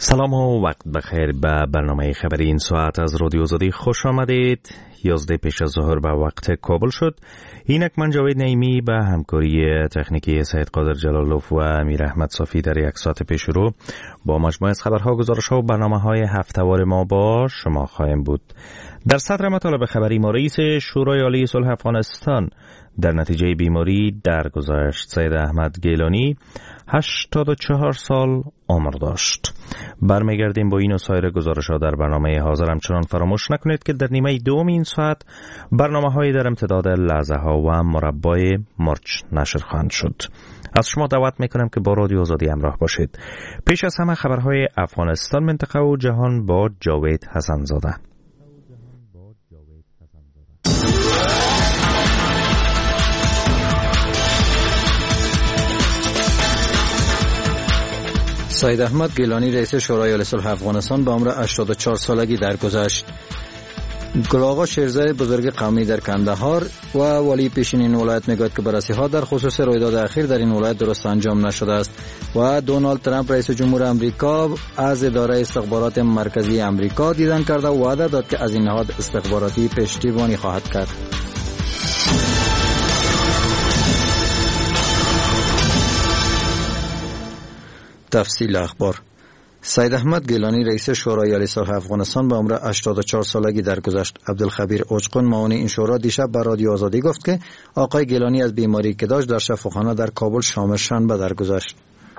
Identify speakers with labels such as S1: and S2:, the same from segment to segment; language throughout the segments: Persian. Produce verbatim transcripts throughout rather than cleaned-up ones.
S1: سلام و وقت بخیر به برنامه خبری این ساعت از رادیو آزادی خوش آمدید. یازده پیش از ظهر به وقت کابل شد. اینک من جاوید نعیمی به همکاری تکنیکی سید قادر جلالوف و امیر احمد صافی در یک ساعت پیش رو با مجموعه از خبرها، گزارش‌ها و برنامه‌های هفته‌وار ما با شما خواهیم بود. در صدر مطالب خبری ما رئیس شورای عالی صلح افغانستان در نتیجه بیماری درگذشت. سید احمد گیلانی هشتاد و چهار سال عمر داشت. برمیگردیم با این و سایر گزارش‌ها در برنامه حاضر. همچنان فراموش نکنید که در نیمه دوم این ساعت برنامه‌های در امتداد لحظه‌ها و مربای مرچ نشر خواهند شد. از شما دعوت میکنم که با رادیو آزادی همراه باشید. پیش از همه خبرهای افغانستان، منطقه و جهان با جاوید حسن زاده.
S2: سید احمد گیلانی رئیس شورای عالی صلح افغانستان به عمر هشتاد و چهار سالگی درگذشت. گل آقا شیرزای بزرگ قومی در کندهار و ولی پیشین این ولایت میگوید که بررسی‌ها در خصوص رویداد اخیر در این ولایت درست انجام نشده است و دونالد ترامپ رئیس جمهور آمریکا از اداره استخبارات مرکزی آمریکا دیدن کرده و وعده داد که از این نهاد استخباراتی پشتیبانی خواهد کرد. تفصیل اخبار. سید احمد گیلانی رئیس شورای عالی صلح افغانستان به عمر هشتاد و چهار سالگی درگذشت. عبدالخبیر اوچقون معاون این شورا دیشب به رادیو آزادی گفت که آقای گیلانی از بیماری که داشت در شفاخانه در کابل شام شنبه درگذشت.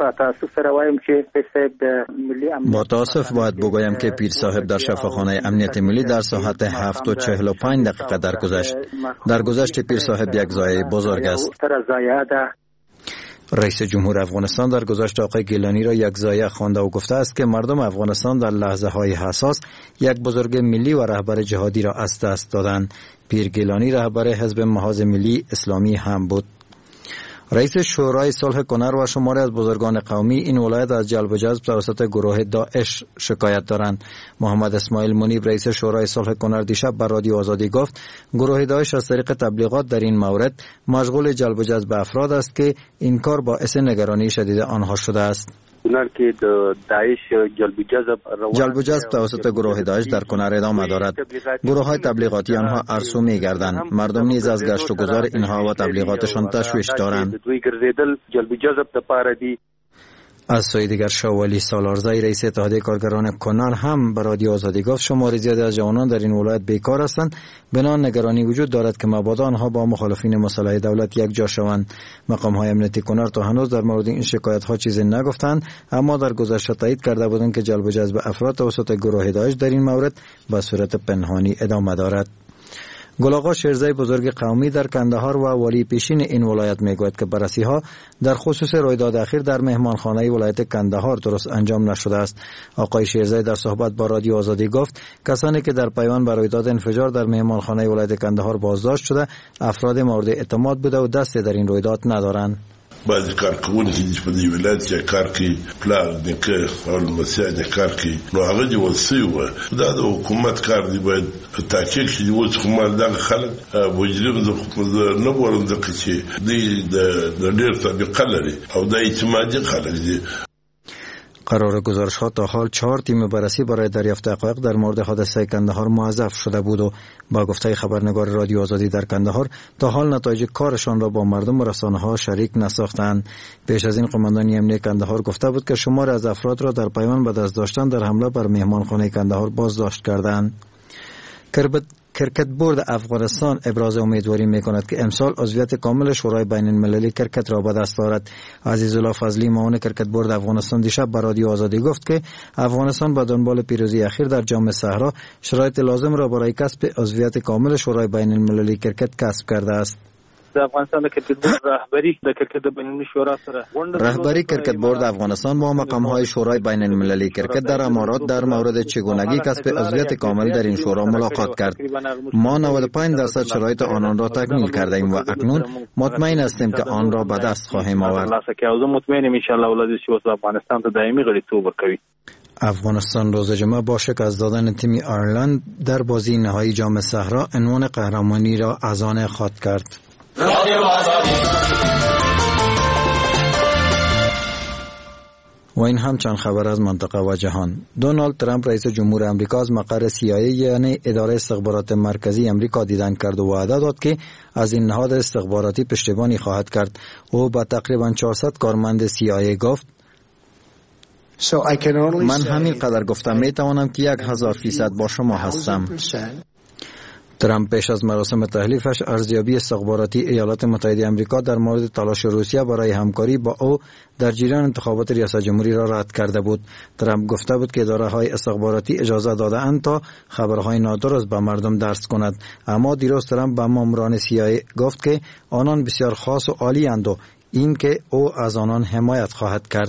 S2: با تاسف باید بگویم که پیر صاحب در شفاخانه امنیت ملی در ساعت هفت و چهل و پنج دقیقه درگذشت. درگذشت پیر صاحب یک ضایعه بزرگ است. رئیس جمهور افغانستان در گذشت آقای گیلانی را یک ضایعه خوانده و گفته است که مردم افغانستان در لحظه های حساس یک بزرگ ملی و رهبر جهادی را از دست دادند. پیر گیلانی رهبر حزب محاذ ملی اسلامی هم بود. رئیس شورای صلح کنر و شماری از بزرگان قومی این ولایت از جلب و جذب توسط گروه داعش شکایت دارند. محمد اسماعیل منیب رئیس شورای صلح کنر دیشب بر رادیو آزادی گفت گروه داعش از طریق تبلیغات در این مورد مشغول جلب و جذب افراد است که این کار باعث نگرانی شدید آنها شده است. جلب و جذب توسط گروه داعش در کنر ادامه دارد. گروه های تبلیغاتی آنها ارسو می گردند. مردم نیز از گشت و گذار اینها و تبلیغاتشان تشویش دارند. از سوی دیگر شاولی سالارزای رئیس اتحادیه کارگران کنر هم به رادیو آزادی گفت شماری زیادی از جوانان در این ولایت بیکار هستند. بنا نگرانی وجود دارد که مبادا آنها با مخالفین مسلح دولت یک جا شوند. مقام های امنیتی کنر تا هنوز در مورد این شکایت ها چیزی نگفتند، اما در گذشته تایید کرده بودند که جلب و جذب افراد توسط گروه داعش در این مورد به صورت پنهانی ادامه دارد. گل آقا شیرزای بزرگ قومی در کندهار و ولی پیشین این ولایت میگوید که بررسی‌ها در خصوص رویداد اخیر در مهمانخانه ولایت کندهار درست انجام نشده است. آقای شیرزای در صحبت با رادیو آزادی گفت کسانی که در پیوند به رویداد انفجار در مهمانخانه ولایت کندهار بازداشت شده افراد مورد اعتماد بوده و دست در این رویداد ندارند.
S3: بعضی کارکوونکي چې په دې ولایت کې کار کوي پلار نیکه او لمسیان یې کار کوي نو هغه دې وصي وه دا د حکومت کار دی باید تحقیق شي. اوس خو ما دغه خلک مجرم نه بولم ځکه چې دوی د ډېر سابقه لري او دا اعتمادي خلک دي.
S2: قرار گزارش ها تا حال چهار تیم بررسی برای دریافت حقایق در مورد حادثه کندهار موظف شده بود و با گفته خبرنگار رادیو آزادی در کندهار تا حال نتایج کارشان را با مردم و رسانه ها شریک نساختند. پیش از این قماندان امنیت کندهار گفته بود که شمار از افراد را در پیوند به دست داشتن در حمله بر مهمانخانه کندهار بازداشت کردند. کرکت بورد افغانستان ابراز امیدواری می‌کند که امسال عضویت کامل شورای بین المللی کرکت را به دست آورد. عزیزالله فضلی معاون کرکت بورد افغانستان دیشب به رادیو آزادی گفت که افغانستان به دنبال پیروزی اخیر در جام صحرا شرایط لازم را برای کسب عضویت کامل شورای بین المللی کرکت کسب کرده است.
S4: افغانستان د کرکټ بورډ رهبری د کرکټ د بین المللي شورا سره
S2: رهبری کرکټ بورد افغانستان با مقام‌های شورای بین المللی کرکت در امارات در مورد چگونگی کسب عضویت کامل در این شورا ملاقات کرد. ما نود و پنج درصد شرایط آنان را تکمیل کرده ایم و اکنون مطمئن هستیم که آن را به دست خواهیم آورد.
S4: مطمئنم ان شاء الله ولادت شو افغانستان ته دائمی غړیتوب ورکوي.
S2: افغانستان روز جمعه با شکست دادن تیم آیرلند در بازی نهایی جام صحرا عنوان قهرمانی را از آن خود کرد. و این هم چند خبر از منطقه و جهان. دونالد ترامپ رئیس جمهور امریکا از مقر سی آی ای یعنی اداره استخبارات مرکزی امریکا دیدن کرد و وعده داد که از این نهاد استخباراتی پشتیبانی خواهد کرد. او با تقریبا چهارصد کارمند سی آی ای گفت من همین قدر گفتم، می توانم که یک هزار فیصد با شما هستم. ترامپ پیش از مراسم تحلیفش ارزیابی استخباراتی ایالات متحده آمریکا در مورد تلاش روسیه برای همکاری با او در جریان انتخابات ریاست جمهوری را رد کرده بود. ترامپ گفته بود که اداره های استخباراتی اجازه داده اند تا خبرهای نادرست به مردم درس کند، اما دیروز ترامپ به ماموران سی آی ای گفت که آنان بسیار خاص و عالی اند و این که او از آنان حمایت خواهد کرد.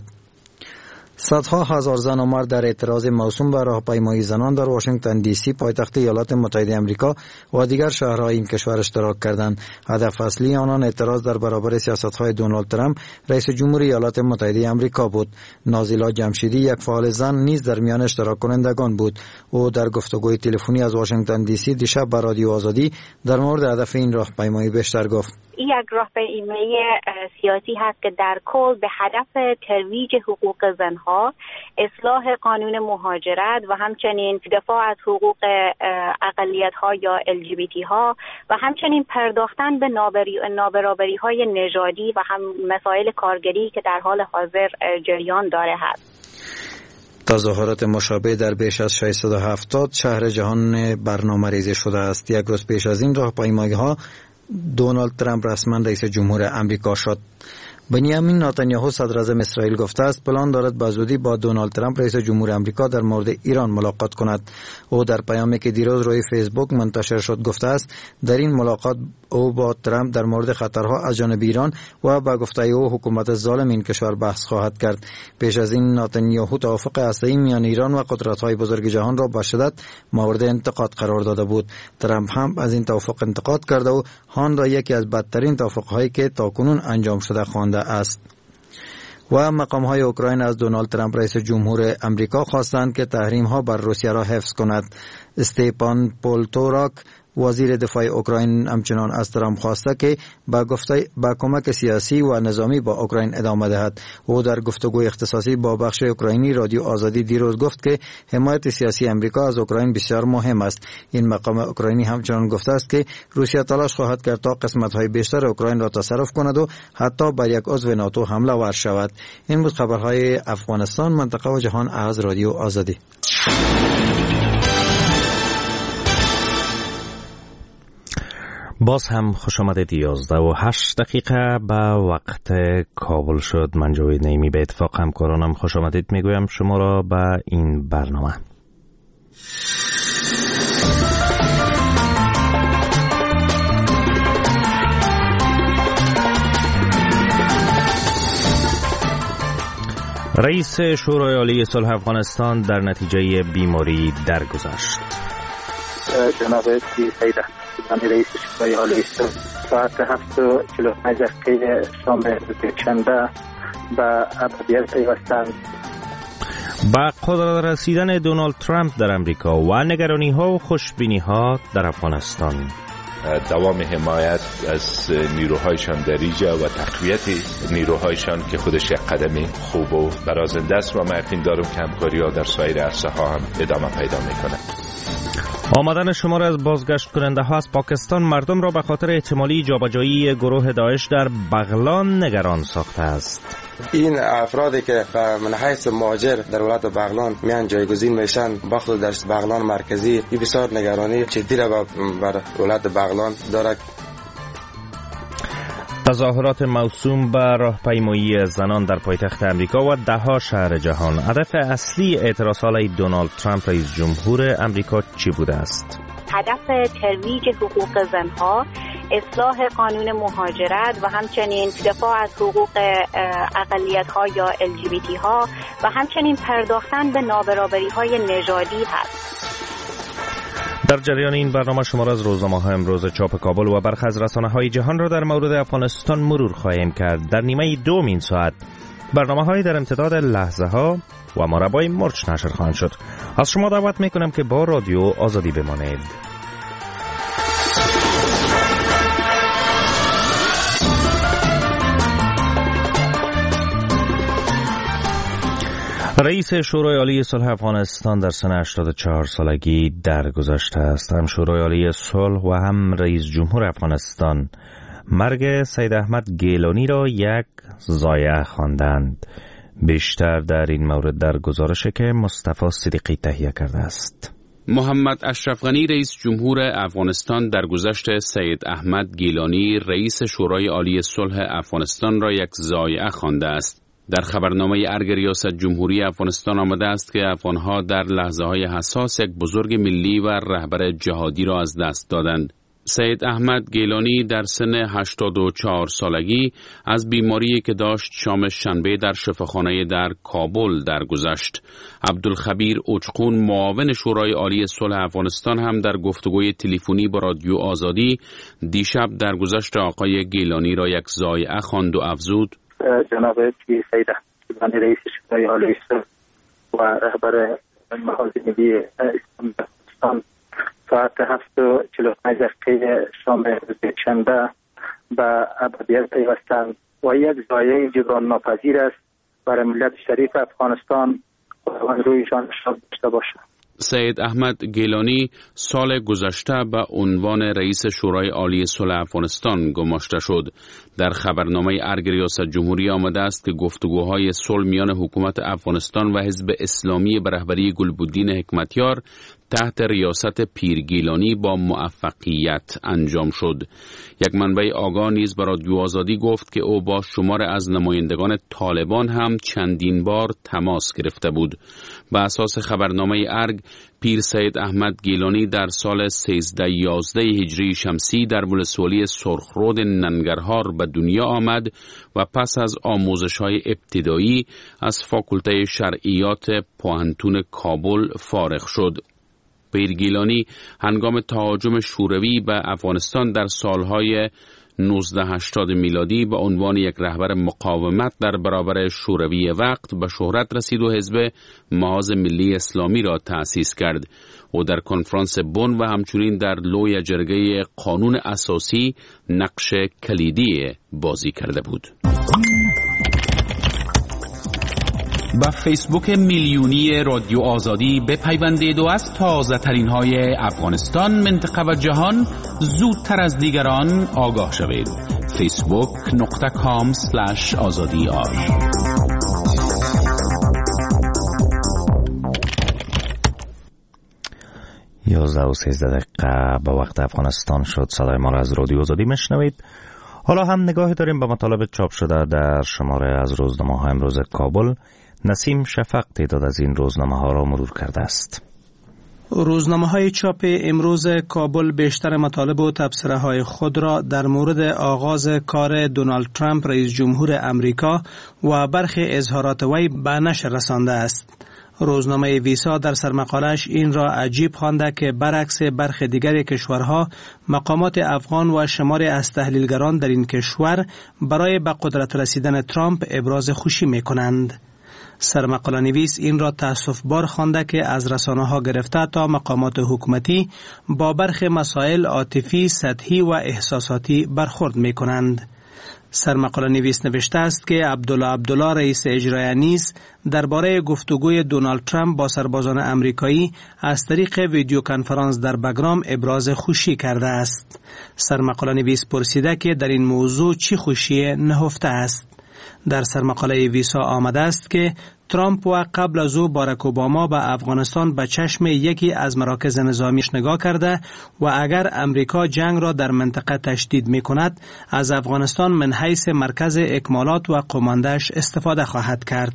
S2: صدها هزار زن و مرد در اعتراض موسوم به راهپیمایی زنان در واشنگتن دی سی پایتخت ایالات متحده آمریکا و دیگر شهرهای این کشور اشتراک کردند. هدف اصلی آنان اعتراض در برابر سیاست‌های دونالد ترامپ رئیس جمهور ایالات متحده آمریکا بود. نازیلا جمشیدی یک فعال زن نیز در میان اشتراک کنندگان بود. او در گفتگوی تلفنی از واشنگتن دی سی دیشب به رادیو آزادی در مورد هدف این راهپیمایی بیشتر گفت.
S5: این یک راهپیمایی سیاسی هست که در کل به هدف ترویج حقوق زنها، اصلاح قانون مهاجرت و همچنین دفاع از حقوق اقلیت‌ها یا ال جی بی تی ها و همچنین پرداختن به نابرابری‌های نژادی و هم مسائل کارگری که در حال حاضر جریان داره هست.
S2: تظاهرات مشابه در بیش از ششصد و هفتاد شهر جهان برنامه‌ریزی شده است. یک روز پیش از این راهپیمایی‌ها دونالد ترامپ رسما رئیس جمهور امریکا شد. بنیامین نتانیاهو صدر اعظم اسرائیل گفته است پلان دارد به زودی با دونالد ترامپ رئیس جمهور امریکا در مورد ایران ملاقات کند. او در پیامی که دیروز روی فیسبوک منتشر شد گفته است در این ملاقات او با ترامپ در مورد خطرها از جانب ایران و با گفته او حکومت ظالم این کشور بحث خواهد کرد. پیش از این نتانیاهو توافق هسته‌ای میان ایران و قدرت‌های بزرگ جهان را به شدت مورد انتقاد قرار داده بود. ترامپ هم از این توافق انتقاد کرده و آن را یکی از بدترین توافق‌هایی که تاکنون انجام شده خوانده است. و مقام‌های اوکراین از دونالد ترامپ رئیس جمهور امریکا خواستند که تحریم‌ها بر روسیه را حفظ کند. استپان پولتوراک وزیر دفاع اوکراین همچنان از ترامپ خواسته که با گفته با کمک سیاسی و نظامی با اوکراین ادامه دهد. او در گفتگوی اختصاصی با بخش اوکراینی رادیو آزادی دیروز گفت که حمایت سیاسی امریکا از اوکراین بسیار مهم است. این مقام اوکراینی همچنان گفته است که روسیه تلاش خواهد کرد تا قسمت‌های بیشتر اوکراین را تصرف کند و حتی بر یک عضو ناتو حمله ور شود. این بود خبرهای افغانستان، منطقه و جهان از رادیو آزادی.
S1: باز هم خوش آمدید. یازده و هشت دقیقه به وقت کابل شد. من جاوید نعیمی به اتفاق همکارانم خوش آمدید میگویم شما را به این برنامه. رئیس شورای عالی صلح افغانستان در نتیجه بیماری درگذشت.
S4: جناب سید من رئیس شورای عالی ساعت هفت و چهل و پنج دقیقه شام شنبه به ابدیت پیوستند.
S1: با قدرت رسیدن دونالد ترامپ در امریکا و نگرانی ها و خوشبینی ها در افغانستان،
S6: دوام حمایت از نیروهایشان در اینجا و تقویت نیروهایشان که خودش یک قدم خوب و برازنده است و من یقین دارم که همکاری ها در سایر عرصه ها هم ادامه پیدا میکنه.
S1: آمدن شمار از بازگشت کننده ها از پاکستان مردم را به خاطر احتمالی جابجایی گروه داعش در بغلان نگران ساخته است.
S7: این افرادی که من حیث مهاجر در ولایت بغلان میان جایگزین میشن بخصوص در بغلان مرکزی، این بسیار نگرانی جدی را بر ولایت بغلان دارد.
S1: تظاهرات موسوم به راهپیمایی زنان در پایتخت امریکا و ده‌ها شهر جهان. هدف اصلی اعتراض علیه دونالد ترامپ رئیس جمهور امریکا چی بوده است؟
S5: هدف ترویج حقوق زنها، اصلاح قانون مهاجرت و همچنین دفاع از حقوق اقلیت‌ها یا ال جی بی تی ها و همچنین پرداختن به نابرابری‌های نژادی هست.
S1: در جریان این برنامه شما را از روزنامه‌های امروز چاپ کابل و برخی از رسانه‌های جهان را در مورد افغانستان مرور خواهیم کرد. در نیمه دوم این ساعت برنامه‌های در امتداد لحظه‌ها و مربای مرچ نشر خواهند شد. از شما دعوت می‌کنم که با رادیو آزادی بمانید. رئیس شورای عالی صلح افغانستان در سن هشتاد و چهار سالگی درگذشته است. هم شورای عالی صلح و هم رئیس جمهور افغانستان مرگ سید احمد گیلانی را یک ضایعه خواندند. بیشتر در این مورد در گزارشی که مصطفی صدیقی تهیه کرده است.
S8: محمد اشرف غنی رئیس جمهور افغانستان در گذشت سید احمد گیلانی رئیس شورای عالی صلح افغانستان را یک ضایعه خوانده است. در خبرنامه ارگ ریاست جمهوری افغانستان آمده است که افغانها در لحظه‌های حساس یک بزرگ ملی و رهبر جهادی را از دست دادند. سید احمد گیلانی در سن هشتاد و چهار سالگی از بیماری که داشت شام شنبه در شفاخانه در کابل درگذشت. عبدالخبیر اوچقون معاون شورای عالی صلح افغانستان هم در گفتگوی تلفنی با رادیو آزادی دیشب درگذشت آقای گیلانی را یک ضایعه خواند و افزود:
S4: جناب سید احمد رئیس شورای عالی صلح و رهبر محاذ ملی افغانستان ساعت هفت و چهل و پنج دقیقه شام روز یکشنبه به ابدیت پیوستند و یک ضایعه جبران ناپذیر است برای ملت شریف افغانستان. خداوند رویشان شاد داشته باشد.
S8: سید احمد گیلانی سال گذشته به عنوان رئیس شورای عالی صلح افغانستان گماشته شد. در خبرنامه ارگ ریاست جمهوری آمده است که گفتگوهای صلح میان حکومت افغانستان و حزب اسلامی به رهبری گلبدین حکمتیار تحت ریاست پیر گیلانی با موفقیت انجام شد. یک منبع آگاه نیز به رادیو آزادی گفت که او با شمار از نمایندگان طالبان هم چندین بار تماس گرفته بود. به اساس خبرنامه ارگ، پیر سید احمد گیلانی در سال سیزده یازده هجری شمسی در ولسوالی سرخرود ننگرهار به دنیا آمد و پس از آموزش‌های ابتدایی از فاکولته شرعیات پوهنتون کابل فارغ شد. پیر گیلانی هنگام تهاجم شوروی به افغانستان در سالهای نوزده هشتاد میلادی به عنوان یک رهبر مقاومت در برابر شوروی وقت به شهرت رسید و حزب محاذ ملی اسلامی را تأسیس کرد. او در کنفرانس بن و همچنین در لوی جرگه قانون اساسی نقش کلیدی بازی کرده بود.
S9: با فیسبوک میلیونی رادیو آزادی بپیوندید و از تازه ترین های افغانستان، منطقه و جهان زودتر از دیگران آگاه شوید. فیسبوک نقطه کام سلش آزادی آر.
S1: یازده و سیزده دقیقه به وقت افغانستان شد. صدای ما را از رادیو آزادی میشنوید. حالا هم نگاهی داریم به مطالب چاپ شده در شماره از روزنامه های امروز کابل. نسیم شفق تعداد از این روزنامه ها را مرور کرده است.
S10: روزنامه های چاپ امروز کابل بیشتر مطالب و تبصره های خود را در مورد آغاز کار دونالد ترامپ رئیس جمهور امریکا و برخی اظهارات وی به نشر رسانده است. روزنامه ویسا در سرمقالش این را عجیب خوانده که برعکس برخی دیگر کشورها، مقامات افغان و شماری از تحلیلگران در این کشور برای به قدرت رسیدن ترامپ ابراز خوشی می کنند. سرمقاله نویس این را تأسف بار خوانده که از رسانه ها گرفته تا مقامات حکومتی با برخی مسائل عاطفی، سطحی و احساساتی برخورد می کنند. سرمقاله نویس نوشته است که عبدالله عبدالله رئیس اجرایی نیز درباره گفتگوی دونالد ترامپ با سربازان امریکایی از طریق ویدیو کنفرانس در بگرام ابراز خوشی کرده است. سرمقاله نویس پرسیده که در این موضوع چی خوشی نهفته است. در سرمقاله ویسا آمده است که ترامپ و قبل از او باراک اوباما به افغانستان به چشم یکی از مراکز نظامیش نگاه کرده و اگر امریکا جنگ را در منطقه تشدید می کند، از افغانستان من حیث مرکز اکمالات و قمانده‌اش استفاده خواهد کرد.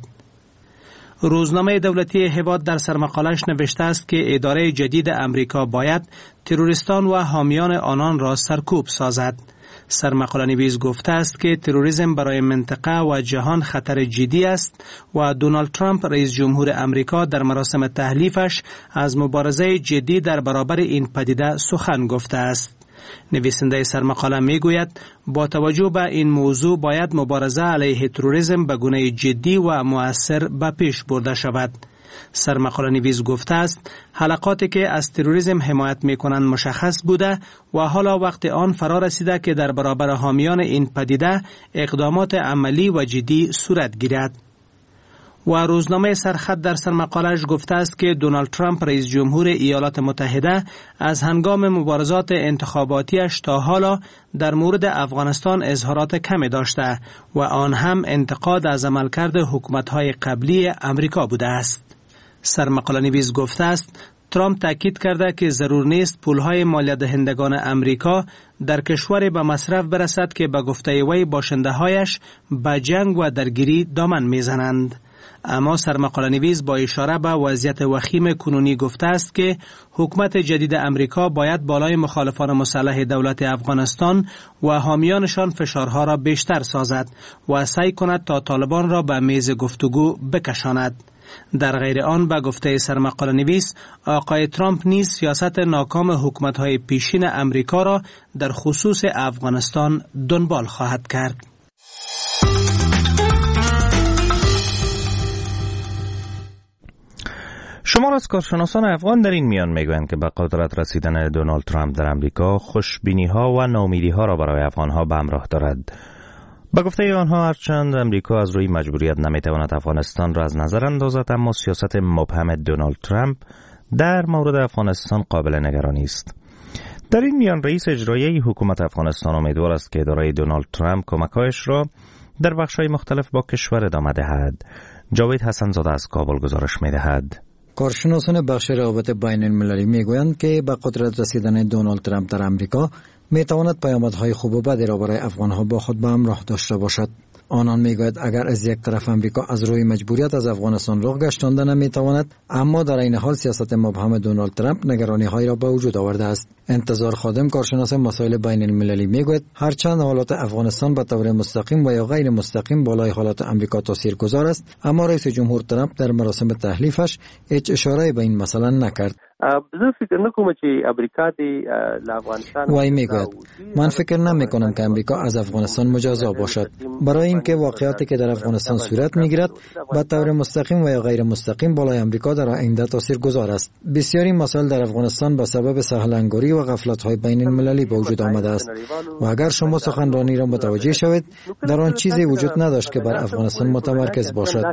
S10: روزنامه دولتی هواد در سرمقالش نوشته است که اداره جدید امریکا باید تروریستان و حامیان آنان را سرکوب سازد. سرمقاله نویس گفته است که تروریسم برای منطقه و جهان خطر جدی است و دونالد ترامپ رئیس جمهور امریکا در مراسم تحلیفش از مبارزه جدی در برابر این پدیده سخن گفته است. نویسنده سرمقاله می گوید با توجه به این موضوع باید مبارزه علیه تروریسم به گونه جدی و مؤثر به پیش برده شود. سرمقاله نویس گفته است حلقاتی که از تروریسم حمایت می کنند مشخص بوده و حالا وقت آن فرا رسیده که در برابر حامیان این پدیده اقدامات عملی و جدی صورت گیرد. و روزنامه سرخط در سرمقاله‌اش گفته است که دونالد ترامپ رئیس جمهور ایالات متحده از هنگام مبارزات انتخاباتیش تا حالا در مورد افغانستان اظهارات کمی داشته و آن هم انتقاد از عملکرد حکومت‌های قبلی امریکا بوده است. سرمقاله نویس گفته است ترامپ تاکید کرده که ضرور نیست پولهای مالیات دهندگان امریکا در کشور به مصرف برسد که به گفته وی باشنده‌هایش به جنگ و درگیری دامن میزنند. اما سرمقاله نویس با اشاره به وضعیت وخیم کنونی گفته است که حکومت جدید امریکا باید بالای مخالفان مسلح دولت افغانستان و حامیانشان فشارها را بیشتر سازد و سعی کند تا طالبان را به میز گفتگو بکشاند. در غیر آن به گفته سرمقاله نویس آقای ترامپ نیز سیاست ناکام حکومت‌های پیشین امریکا را در خصوص افغانستان دنبال خواهد کرد.
S1: شمار از کارشناسان افغان در این میان میگویند که به قدرت رسیدن دونالد ترامپ در امریکا خوشبینی‌ها و ناامیدی‌ها را برای افغان‌ها به همراه دارد. به گفته آنها هرچند امریکا از روی مجبوریت نمیتواند افغانستان را از نظر اندازد، اما سیاست مبهم دونالد ترامپ در مورد افغانستان قابل نگرانی است. در این میان رئیس اجرایی حکومت افغانستان امیدوار است که اداره دونالد ترامپ کمک‌هایش را در بخش‌های مختلف با کشور ادامه دهد. جاوید حسن زاده از کابل گزارش می‌دهد.
S2: کارشناسان بخش روابط بین المللی میگویند که به قدرت رسیدن دونالد ترامپ در امریکا میتواند پیامدهای خوب و بدی را برای افغانها با خود به همراه داشته باشد. آنان میگوید اگر از یک طرف امریکا از روی مجبوریت از افغانستان راه گشتانده نمیتواند، اما در این حال سیاست مبهم دونالد ترامپ نگرانی های را به وجود آورده است. انتظار خادم کارشناس مسائل بین المللی میگوید هرچند حالات افغانستان به طور مستقیم و یا غیر مستقیم بالای حالات امریکا تاثیرگذار است، اما رئیس جمهور ترامپ در مراسم تحلیفش هیچ اشاره به این مسئله نکرد.
S11: زه فکر نکوم چې امریکا د افغانستان
S2: وای میگوید من فکر نمی کنم که امریکا از افغانستان مجازا باشد، برای اینکه واقعیتی که در افغانستان صورت میگیرد به طور مستقیم و یا غیر مستقیم بالای امریکا در آینده تاثیرگذار است. بسیاری مسائل در افغانستان به سبب سهلنگاری و غفلت‌های بین المللی به وجود آمده است و اگر شما سخنرانی را متوجه شوید در آن چیزی وجود نداشت که بر افغانستان متمرکز باشد.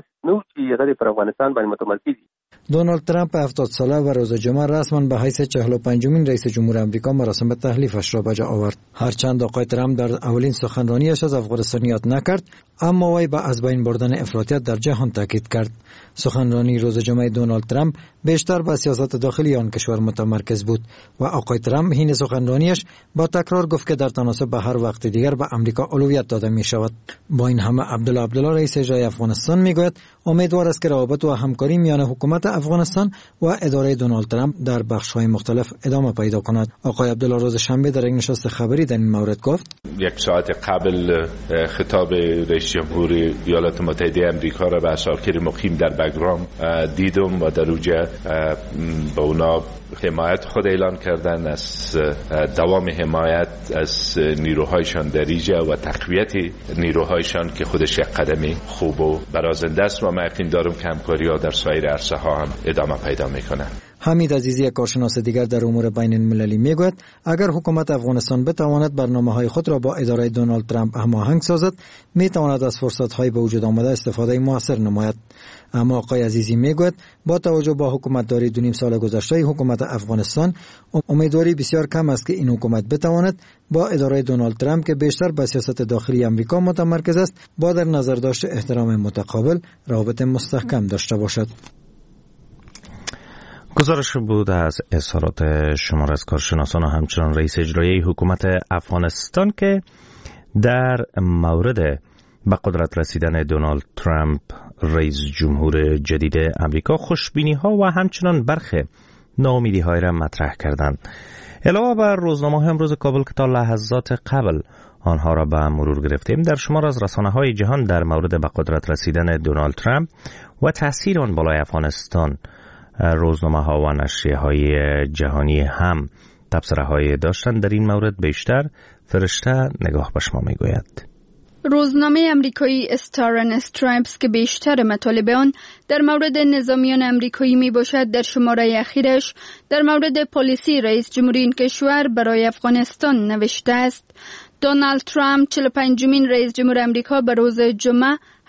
S2: دونالد ترامپ هفتاد ساله و روز جمعه رسما به حیث چهل و پنجمین رئیس جمهور آمریکا مراسم تحلیفش را به جا آورد. هرچند آقای ترامپ در اولین سخنرانیش از افغانستان یاد نکرد، اما وی به از بین بردن افراطیت در جهان تاکید کرد. سخنرانی روز جمعه دونالد ترامپ بیشتر به سیاست داخلی آن کشور متمرکز بود و آقای ترامپ حین سخنرانیش با تکرار گفت که در تناسب به هر وقت دیگر به امریکا اولویت داده می شود. با این همه عبدالله عبدالله رئیس اجرایی افغانستان میگوید امیدوار است که روابط و همکاری میان حکومت افغانستان و اداره دونالد ترامپ در بخش‌های مختلف ادامه پیدا کند. آقای عبدالله روز شنبه در یک نشست خبری در این مورد گفت
S6: یک ساعت قبل خطاب رئیس جمهور ایالات متحده آمریکا را به اساکر مقیم در بگرام دیدم و در اوجه به اونا حمایت خود اعلان کردن از دوام حمایت از نیروهایشان در ایجا و تقویت نیروهایشان که خودش یک قدم خوب و برازنده است و من یقین دارم که همکاری‌ها در سایر عرصه ها هم ادامه پیدا میکنه.
S2: حمید عزیزی کارشناس دیگر در امور بین المللی میگوید اگر حکومت افغانستان بتواند برنامه‌های خود را با اداره دونالد ترامپ هماهنگ سازد، میتواند از فرصت‌های به وجود آمده استفاده موثر نماید. اما آقای عزیزی میگوید با توجه به حکومتداری دو نیم سال گذشته حکومت افغانستان امیدواری بسیار کم است که این حکومت بتواند با اداره دونالد ترامپ که بیشتر به سیاست داخلی امریکا متمرکز است با در نظر داشت احترام متقابل روابط مستحکم داشته باشد.
S1: گزارش بود از اظهارات شمار از کارشناسان و همچنان رئیس اجرایی حکومت افغانستان که در مورد به قدرت رسیدن دونالد ترامپ رئیس جمهور جدید امریکا خوشبینی ها و همچنان برخی ناامیدی های را مطرح کردند. علاوه بر روزنامه امروز کابل که تا لحظات قبل آنها را به مرور گرفتیم، در شمار از رسانه های جهان در مورد به قدرت رسیدن دونالد ترامپ و تاثیر آن بالای افغانستان روزنامه ها و نشریه های جهانی هم تبصره های داشتند. در این مورد بیشتر فرشته نگاه به شما میگوید.
S12: روزنامه امریکایی استار اند استرایپس که بیشتر مطالب آن در مورد نظامیان امریکایی می باشد در شماره اخیرش در مورد پالیسی رئیس جمهوری این کشور برای افغانستان نوشته است. دونالد ترامپ چهل و پنجمین رئیس جمهور امریکا به روز جمعه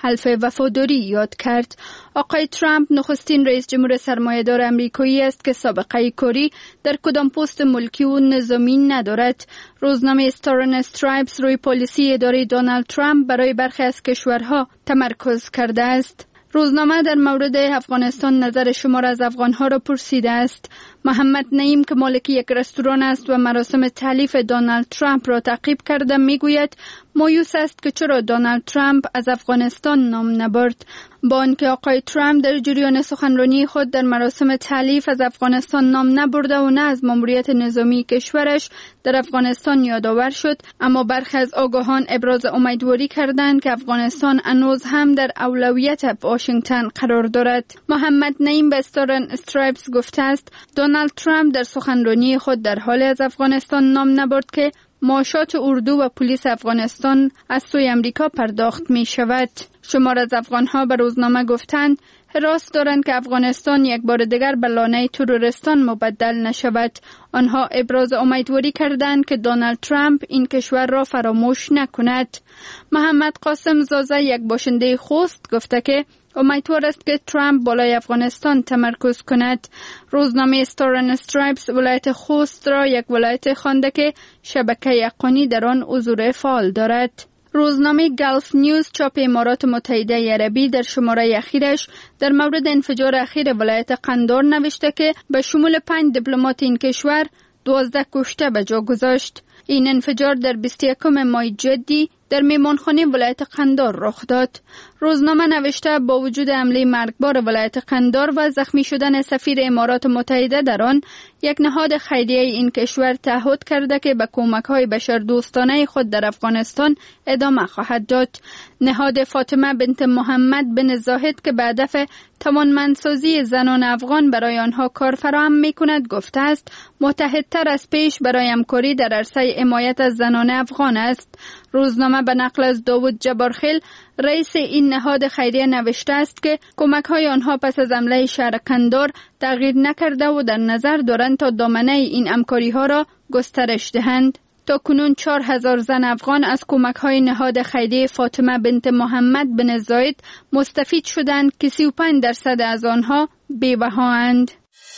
S12: حلف وفاداری یاد کرد. آقای ترامپ نخستین رئیس جمهور سرمایه‌دار آمریکایی است که سابقه کاری در کدام پست ملکی و نظامی ندارد. روزنامه استار اند استرایپس روی پالیسی اداره دونالد ترامپ برای برخی از کشورها تمرکز کرده است. روزنامه در مورد افغانستان نظر شمار از افغانها را پرسیده است. محمد نعیم که مالک یک رستوران است و مراسم تحلیف دونالد ترامپ را تعقیب کرده میگوید مایوس است که چرا دونالد ترامپ از افغانستان نام نبرد. با آنکه آقای ترامپ در جریان سخنرانی خود در مراسم تحلیف از افغانستان نام نبرده و نه از ماموریت نظامی کشورش در افغانستان یادآور شد، اما برخی از آگاهان ابراز امیدواری کردند که افغانستان هنوز هم در اولویت واشنگتن قرار دارد. محمد نعیم به استار اند استرایپس گفته است دونالد ترامپ در سخنرانی خود در حال از افغانستان نام نبرد که معاشات اردو و پلیس افغانستان از سوی امریکا پرداخت می شود. شمار از افغانها به روزنامه گفتند حراس دارند که افغانستان یک بار دیگر به لانه تروریستان مبدل نشود. آنها ابراز امیدواری کردند که دونالد ترامپ این کشور را فراموش نکند. محمد قاسم زازه یک باشنده خوست گفته که امیدوار است که ترامپ بالای افغانستان تمرکز کند. روزنامه استار اند استرایپس ولایت خوست را یک ولایت خوانده که شبکه یقینی در آن حضور فعال دارد. روزنامه گلف نیوز چاپ امارات متحده عربی در شماره اخیرش در مورد انفجار اخیر ولایت قندار نوشته که به شمول پنج دیپلمات این کشور دوازده کشته به جا گذاشت. این انفجار در بیست و یکم ماه جدی در میمانخانه ولایت قندار رخ داد. روزنامه نوشته با وجود حمله مرگبار ولایت قندار و زخمی شدن سفیر امارات متحده در آن، یک نهاد خیریه این کشور تعهد کرده که به کمک‌های بشردوستانه خود در افغانستان ادامه خواهد داد. نهاد فاطمه بنت محمد بن زاهد که به هدف توانمندسازی زنان افغان برای آنها کار فراهم می‌کند گفته است متحدتر از پیش برای همکاری در عرصه حمایت از زنان افغان است. روزنامه به نقل از داوود جبارخیل رئیس این نهاد خیریه نوشته است که کمک‌های آنها پس از حمله شهر قندار تغییر نکرده و در نظر دارند تا دامنه این همکاری‌ها را گسترش دهند. تا کنون چهار هزار زن افغان از کمک‌های نهاد خیریه فاطمه بنت محمد بن زاید مستفید شدند که سی و پنج درصد از آنها بی‌بهااند.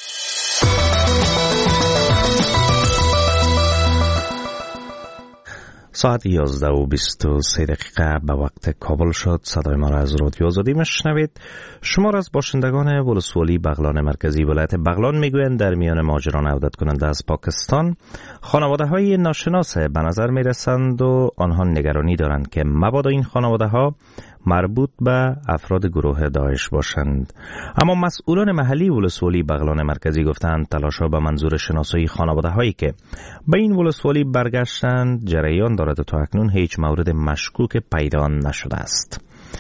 S1: ساعت یازده و بیست و سه دقیقه به وقت کابل شد. صدای ما را از رادیو آزادی میشنوید. شمار از باشندگان ولسوالی بغلان مرکزی ولایت بغلان میگویند در میان مهاجران عودت کننده از پاکستان خانواده های ناشناس به نظر میرسند و آنها نگرانی دارند که مبادا این خانواده ها مربوط به افراد گروه داعش باشند. اما مسئولان محلی ولسوالی بغلان مرکزی گفتند تلاش‌ها به منظور شناسایی خانواده هایی که به این ولسوالی برگشتند جریان دارد و تا اکنون هیچ مورد مشکوک پیدا نشده است.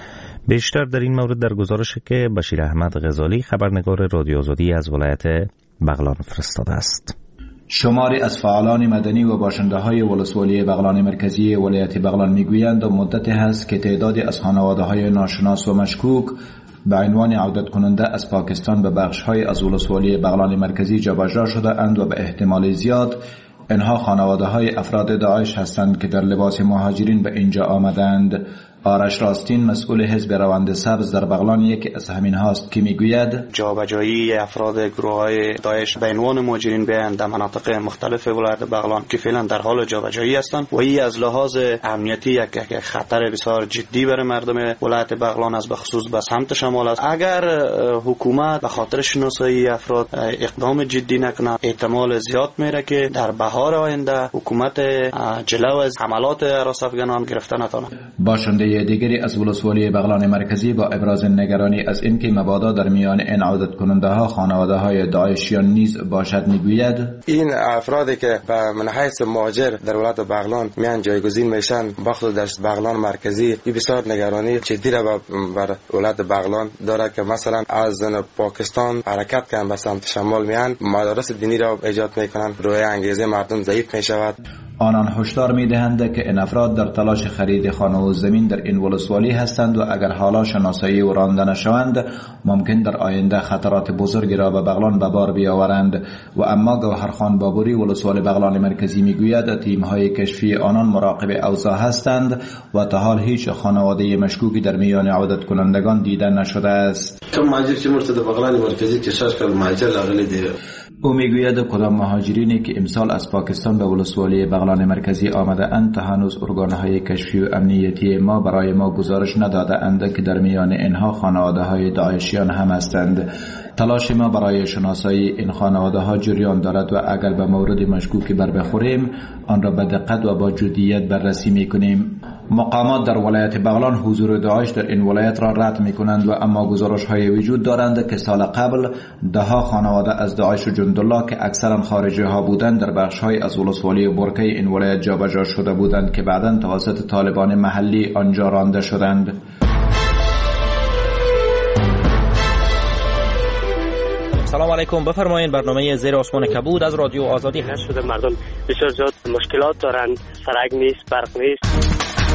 S1: بیشتر در این مورد در گزارشی که بشیر احمد غزالی خبرنگار رادیو آزادی از ولایت بغلان فرستاده است.
S13: شماری از فعالان مدنی و باشنده های ولسوالی بغلان مرکزی ولایت بغلان میگویند مدتی هست که تعدادی از خانواده های ناشناس و مشکوک به عنوان عودت کننده از پاکستان به بخش های از ولسوالی بغلان مرکزی جابجا شده اند و به احتمال زیاد اینها خانواده های افراد داعش هستند که در لباس مهاجرین به اینجا آمدند. آرش راستین مسئول حزب روند سبز در بغلان یکی از همین هاست که میگوید
S14: جابجایی افراد گروه های داعش به عنوان مهاجرین بیان در مناطق مختلف ولایت بغلان که فعلا در حال جابجایی هستند و این از لحاظ امنیتی یک خطر بسیار جدی برای مردم ولایت بغلان است، به خصوص به سمت شمال است. اگر حکومت به خاطر شناسایی افراد اقدام جدی نکنه احتمال زیاد میره که در بهار آینده حکومت جلو از حملات هراس افغانان گرفته نتونه.
S13: باشنده دیگری از ولسوالی بغلان مرکزی با ابراز نگرانی از اینکه مبادا در میان این عودت کننده ها خانواده های داعشیان نیز باشد میگوید
S7: این افرادی که به من حیث مهاجر در ولایت بغلان میان جایگزین میشن بخصوص در بغلان مرکزی این بسیار نگرانی جدی را بر ولایت بغلان دارد که مثلا از پاکستان حرکت کردن به سمت شمال میان مدارس دینی را ایجاد میکنن، روی انگیزه مردم ضعیف میشود.
S13: آنان هشدار می‌دهند که این افراد در تلاش خرید خانه و زمین در این ولسوالی هستند و اگر حالا شناسایی و رانده نشوند ممکن در آینده خطرات بزرگی را به بغلان به بار بیاورند. و اما گوهرخان بابوری ولسوالی بغلان مرکزی میگوید تیم‌های کشفی آنان مراقب اوضاع هستند و تا حال هیچ خانواده مشکوکی در میان عودت کنندگان دیده نشده است.
S15: کم مهاجر که مرتد بغلان مرکزی که شش کل مهاجر لاغلی دیده.
S13: او میگوید کدام مهاجرینی که امسال از پاکستان به ولسوالی بغلان مرکزی آمده اند تا هنوز ارگان‌های کشفی و امنیتی ما برای ما گزارش نداده اند که در میان اینها خانواده‌های داعشیان هم هستند. تلاش ما برای شناسایی این خانواده‌ها جریان دارد و اگر به مورد مشکوکی بر بخوریم آن را به دقت و با جدیت بررسی می‌کنیم. مقامات در ولایت بغلان حضور داعش در این ولایت را رد می‌کنند و اما گزارش‌های وجود دارند که سال قبل ده ها خانواده از داعش و جندالله که اکثرا خارجی‌ها بودند در بخش‌های از ولسوالی برکی این ولایت جابجا شده بودند که بعداً توسط طالبان محلی آنجا رانده شدند.
S16: سلام علیکم، بفرمایید. برنامه زیر آسمان کبود از رادیو آزادی هست.
S17: شده مردم بسیار زیاد مشکلات دارند، سرک نیست، برق نیست.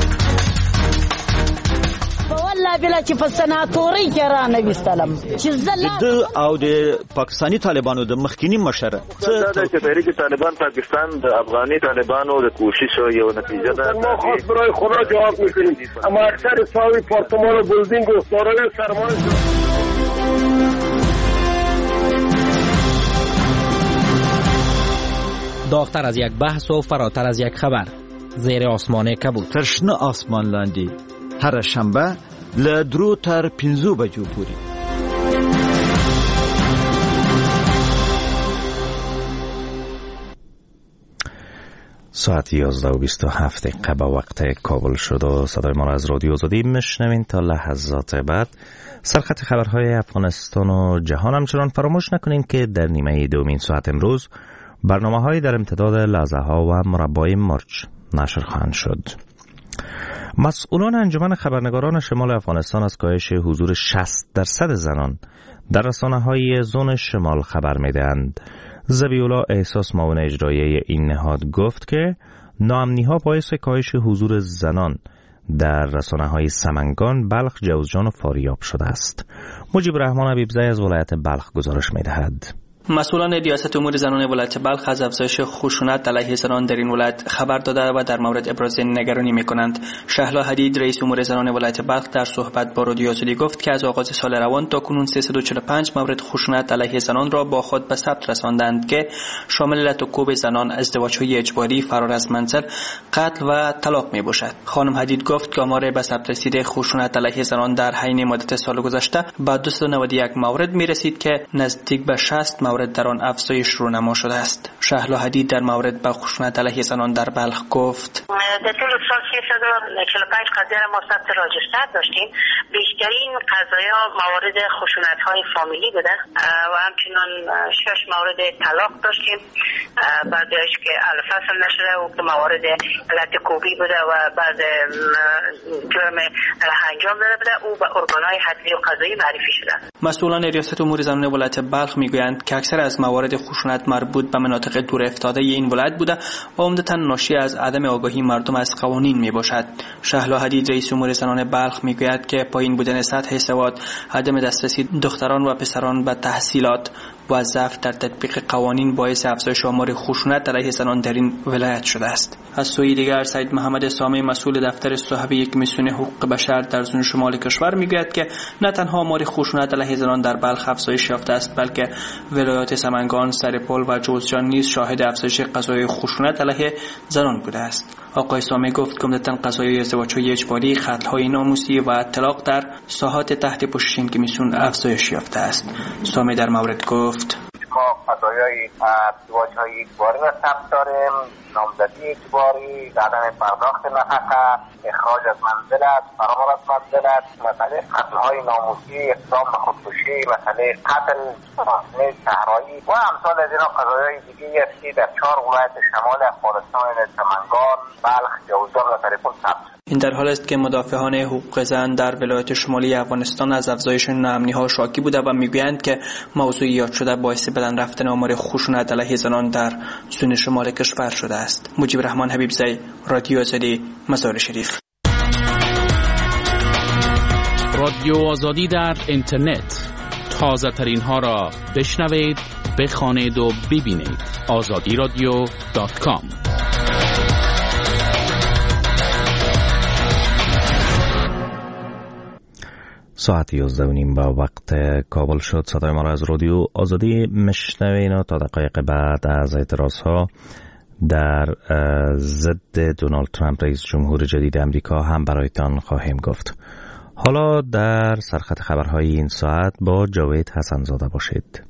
S18: والله بلا چې په سناتوري کې را نویستلم چې زله
S16: د او د پاکستانی طالبانو د مخکینی مشر
S19: څه د تحریک طالبان پاکستان د افغاني طالبانو د کوشش یو نتیجه ده.
S20: ما خاص برای خدا جواب میکنیم، اما اکثر ساوی پارتمان و بلدینگ و دارای سرمایه
S16: داغتر از یک بحث و فراتر از یک خبر. زیر آسمان کبود.
S21: ترشنه آسمان لاندی هر شنبه له درو تر پنځو بجو پورې.
S1: ساعت یازده و بیست و هفت دقیقه به وقت کابل شد و صدای ما را از رادیو آزادی میشنوین. تا لحظات بعد سرخط خبرهای افغانستان و جهان. همچنان فراموش نکنین که در نیمه دومین ساعت امروز برنامه های در امتداد لحظه ها و مربع مرج نشر خواهند شد. مسئولان انجمن خبرنگاران شمال افغانستان از کاهش حضور شصت درصد زنان در رسانه‌های زون شمال خبر می‌دهند. ذبیح‌الله احساس معاون اجرایی این نهاد گفت که ناامنی‌ها باعث کاهش حضور زنان در رسانه‌های سمنگان، بلخ، جوزجان و فاریاب شده است. مجیب رحمان حبیبزی از ولایت بلخ گزارش می‌دهد.
S22: مسئولان ریاست امور زنان ولایت بلخ از افزایش خشونت علیه زنان در این ولایت خبر داده و در مورد ابراز نگرانی می‌کنند. شهلا حدید رئیس امور زنان ولایت بلخ در صحبت با رادیو آزادی گفت که از آغاز سال روان تا کنون سیصد و چهل و پنج مورد خشونت علیه زنان را با خود به ثبت رساندند که شامل لطوکوب زنان، ازدواج‌های اجباری، فرار از منزل، قتل و طلاق می‌باشد. خانم حدید گفت که آمار به ثبت رسیده خشونت علیه زنان در حین مدت سال گذشته به دویست و نود و یک مورد می‌رسید که نزدیک به شصت مورد در آن افزایش رونما شده است. شهلا حدید در مورد به خشونت علیه زنان در بلخ گفت:
S23: در طول سال سیصد و چهل و پنج قضیه ما ثبت راجستر داشتیم. بیشترین قضایا موارد خشونت‌های فامیلی بوده و همچنین شش مورد طلاق داشتیم. بعدش که الفصل نشده و که موارد لطوکوبی بوده و بعد جرم انجام داده بوده او به ارگان‌های حدی و قضایی معرفی شده.
S22: مسئولان ریاست امور زنان ولایت بلخ میگویند که اکثر از موارد خشونت مربوط به مناطق دور افتاده این ولایت بوده و عمدتاً ناشی از عدم آگاهی مردم از قوانین می باشد. شهلا حدید رئیس امور زنان بلخ میگوید که پایین بودن سطح سواد، عدم دسترسی دختران و پسران به تحصیلات و ضعف در تطبیق قوانین باعث افزایش آمار خشونت علیه زنان در این ولایت شده است. از سوی دیگر سید محمد سامی مسئول دفتر صاحب یک کمیسیون حقوق بشر در زون شمال کشور میگوید که نه تنها آمار خشونت علیه زنان در بلخ افزایش یافته است بلکه ولایات سمنگان، سرپل و جوزجان نیز شاهد افزایش قضایای خشونت علیه زنان بوده است. آقای سامی گفت که عمدتاً قضایای ازدواج‌های اجباری، قتل‌های ناموسی و طلاق در ساحات تحت پوشش این کمیسیون افزایش یافته است. سامی در مورد گفت:
S24: ما قضایای ازدواج‌های اجباری را ثبت داریم، نامزدی اجباری، عدم پرداخت نفقه، اخراج از منزلت، فرار از منزلت، مسئله قتل‌های ناموسی، اقدام به خودکشی، مسئله قتل، مسئله صحرایی و امثال از اینا قضایای دیگه‌ای است که در چهار ولایت شمال افغانستان، سمنگان، بلخ، جوزجان و سرپل ثبت.
S22: این در حالی است که مدافعان حقوق زن در ولایت شمالی افغانستان از افزایش ناامنی‌ها شاکی بوده و میگویند که موضوع یاد شده باعث بدن رفتن آمار خشونت علیه زنان در سون شمال کشور شده است. مجیب رحمان حبیبزی، رادیو آزادی، مزار شریف.
S9: رادیو آزادی در اینترنت، تازه ترین ها را بشنوید، بخوانید و ببینید. آزادی رادیو دات کام.
S1: ساعت یازده و نیم با وقت کابل شد. صدای ما را از رادیو آزادی مشنوین و تا دقایق بعد از اعتراض ها در ضد دونالد ترامپ رئیس جمهور جدید امریکا هم برایتان خواهیم گفت. حالا در سرخط خبرهای این ساعت با جاوید حسن زاده باشید.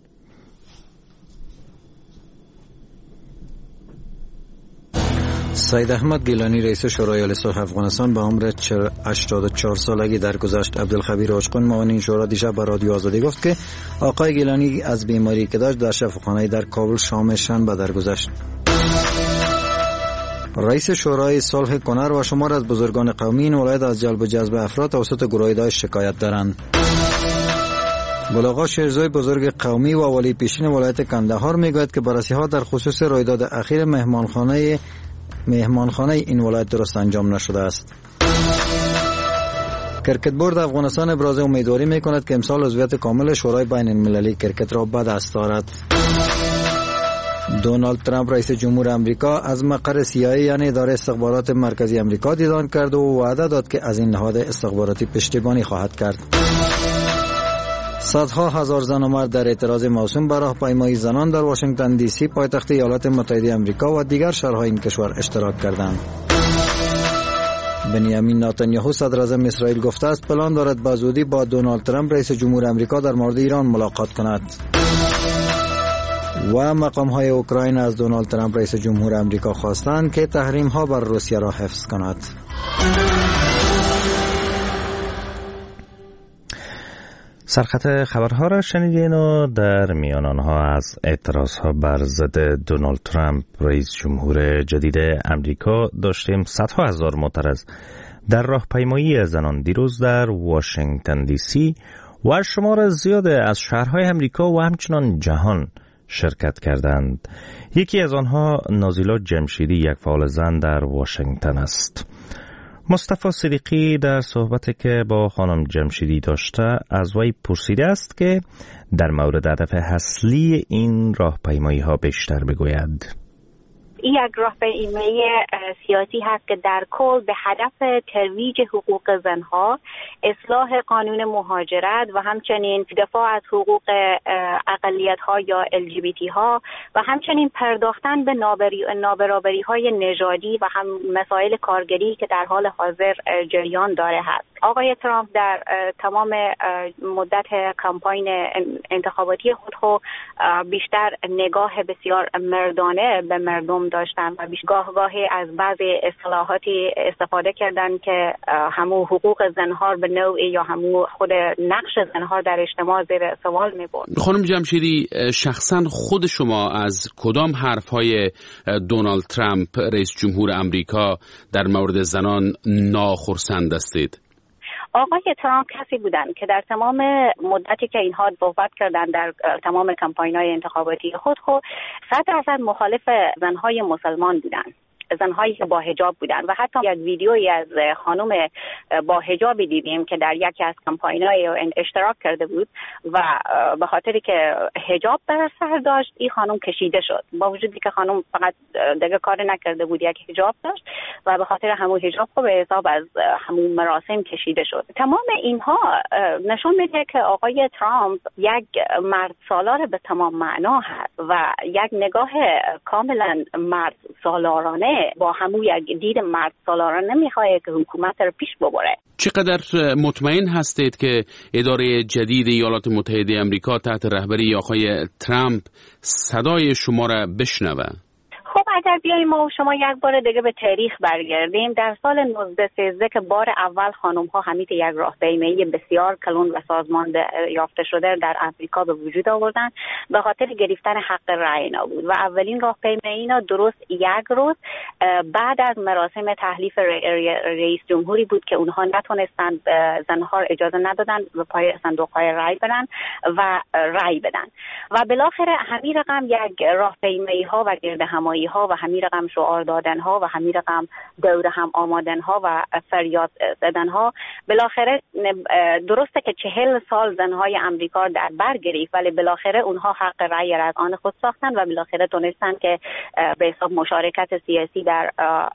S2: سید احمد گیلانی رئیس شورای عالی صلح افغانستان به عمر هشتاد و چهار سالگی درگذشت. عبدالخبیر آشقون معاون این شورا دیشب به رادیو آزادی گفت که آقای گیلانی از بیماری که داشت در شفاخانه در کابل شام شنبه درگذشت. رئیس شورای صلح کنر و شمار از بزرگان قومی این ولایت از جلب و جذب افراد توسط گروه داعش شکایت دارند. گل شیرزوی بزرگ قومی و ولی پیشین ولایت کندهار میگوید که بررسی‌ها در خصوص رویداد اخیر مهمانخانه مهمانخانه این ولایت درست انجام نشده است. کرکت بورد افغانستان ابراز امیدواری میکند که امسال عضویت کامل شورای بین المللی کرکت را به دست دارد. دونالد ترامپ رئیس جمهور امریکا از مقر سی‌آی‌ای یعنی اداره استخبارات مرکزی امریکا دیدن کرد و وعده داد که از این نهاد استخباراتی پشتیبانی خواهد کرد. صدها هزار زن و مرد در اعتراض موسوم به راهپیمایی زنان در واشنگتن دی سی پایتخت ایالات متحده آمریکا و دیگر شهرهای این کشور اشتراک کردند. بنیامین نتانیاهو صدر اعظم اسرائیل گفته است پلان دارد به زودی با دونالد ترامپ رئیس جمهور امریکا در مورد ایران ملاقات کند. و مقام‌های اوکراین از دونالد ترامپ رئیس جمهور امریکا خواستند که تحریم‌ها بر روسیه را حفظ کند.
S1: سرخط خبرها را شنیدین و در میان آنها از اعتراضها بر ضد دونالد ترامپ رئیس جمهور جدید امریکا داشتیم. صدها هزار معترض در راهپیمایی زنان دیروز در واشنگتن دی سی و شمار زیاد از شهرهای امریکا و همچنان جهان شرکت کردند. یکی از آنها نازیلا جمشیدی، یک فعال زن در واشنگتن است. مصطفی صدیقی در صحبتی که با خانم جمشیدی داشته از وی پرسیده است که در مورد هدف اصلی این راهپیمایی ها بیشتر بگوید.
S3: این یک راهپیمایی سیاسی هست که در کل به هدف ترویج حقوق زنها، اصلاح قانون مهاجرت و همچنین دفاع از حقوق اقلیت ها یا ال جی بی تی ها و همچنین پرداختن به نابرابری های نژادی و هم مسائل کارگری که در حال حاضر جریان داره هست. آقای ترامپ در تمام مدت کمپاین انتخاباتی خود بیشتر نگاه بسیار مردانه به مردم داشتن و گاه گاهی از بعض اصطلاحاتی استفاده کردن که همو حقوق زنها به نوعی یا همو خود نقش زنها در اجتماع زیر سوال می برد.
S9: خانم جمشیدی، شخصا خود شما از کدام حرفهای دونالد ترامپ رئیس جمهور امریکا در مورد زنان ناخرسند هستید؟
S3: آقای ترامپ کسی بودند که در تمام مدتی که اینها صحبت کردن در تمام کمپاین‌های انتخاباتی خود خود صد درصد مخالف زنهای مسلمان بودند، زنهایی که با حجاب بودن و حتی یک ویدیویی از خانم با حجابی دیدیم که در یکی از کمپاین‌های اشتراک کرده بود و به خاطری که حجاب بر سر داشت این خانم کشیده شد، با وجودی که خانم فقط دیگه کار نکرده بود، یک حجاب داشت و به خاطر همون حجاب خب به حساب از همون مراسم کشیده شد. تمام اینها نشون میده که آقای ترامپ یک مرد سالار به تمام معنا هست و یک نگاه کاملا مرد سالارانه با همون یک دید مرد سالارانه میخواد که حکومت رو پیش ببره.
S9: چقدر مطمئن هستید که اداره جدید ایالات متحده آمریکا تحت رهبری آقای ترامپ صدای شما را بشنوه؟
S3: خب اگر بیاییم ما و شما یک بار دیگه به تاریخ برگردیم، در سال نوزده سیزده که بار اول خانم ها همین یک راهپیمایی بسیار کلون و سازمان یافته شده در آمریکا به وجود آوردن، به خاطر گرفتن حق رأی اینا بود و اولین راهپیمایی اینا درست یک روز بعد از مراسم تحلیف رئیس جمهوری بود که اونها نتونستند زنها اجازه ندادن به پای صندوق های رأی برن و رأی بدن و بالاخره همین رقم یک راهپیمایی ها و گردهمایی ها و همین رقم شعار دادن ها و همین رقم دور هم آمدن ها و فریاد زدن ها بالاخره درسته که چهل سال زنهای امریکا در بر گرفت، ولی بالاخره اونها حق رأی را از آن خود ساختن و بالاخره تونستن که به حساب مشارکت سیاسی در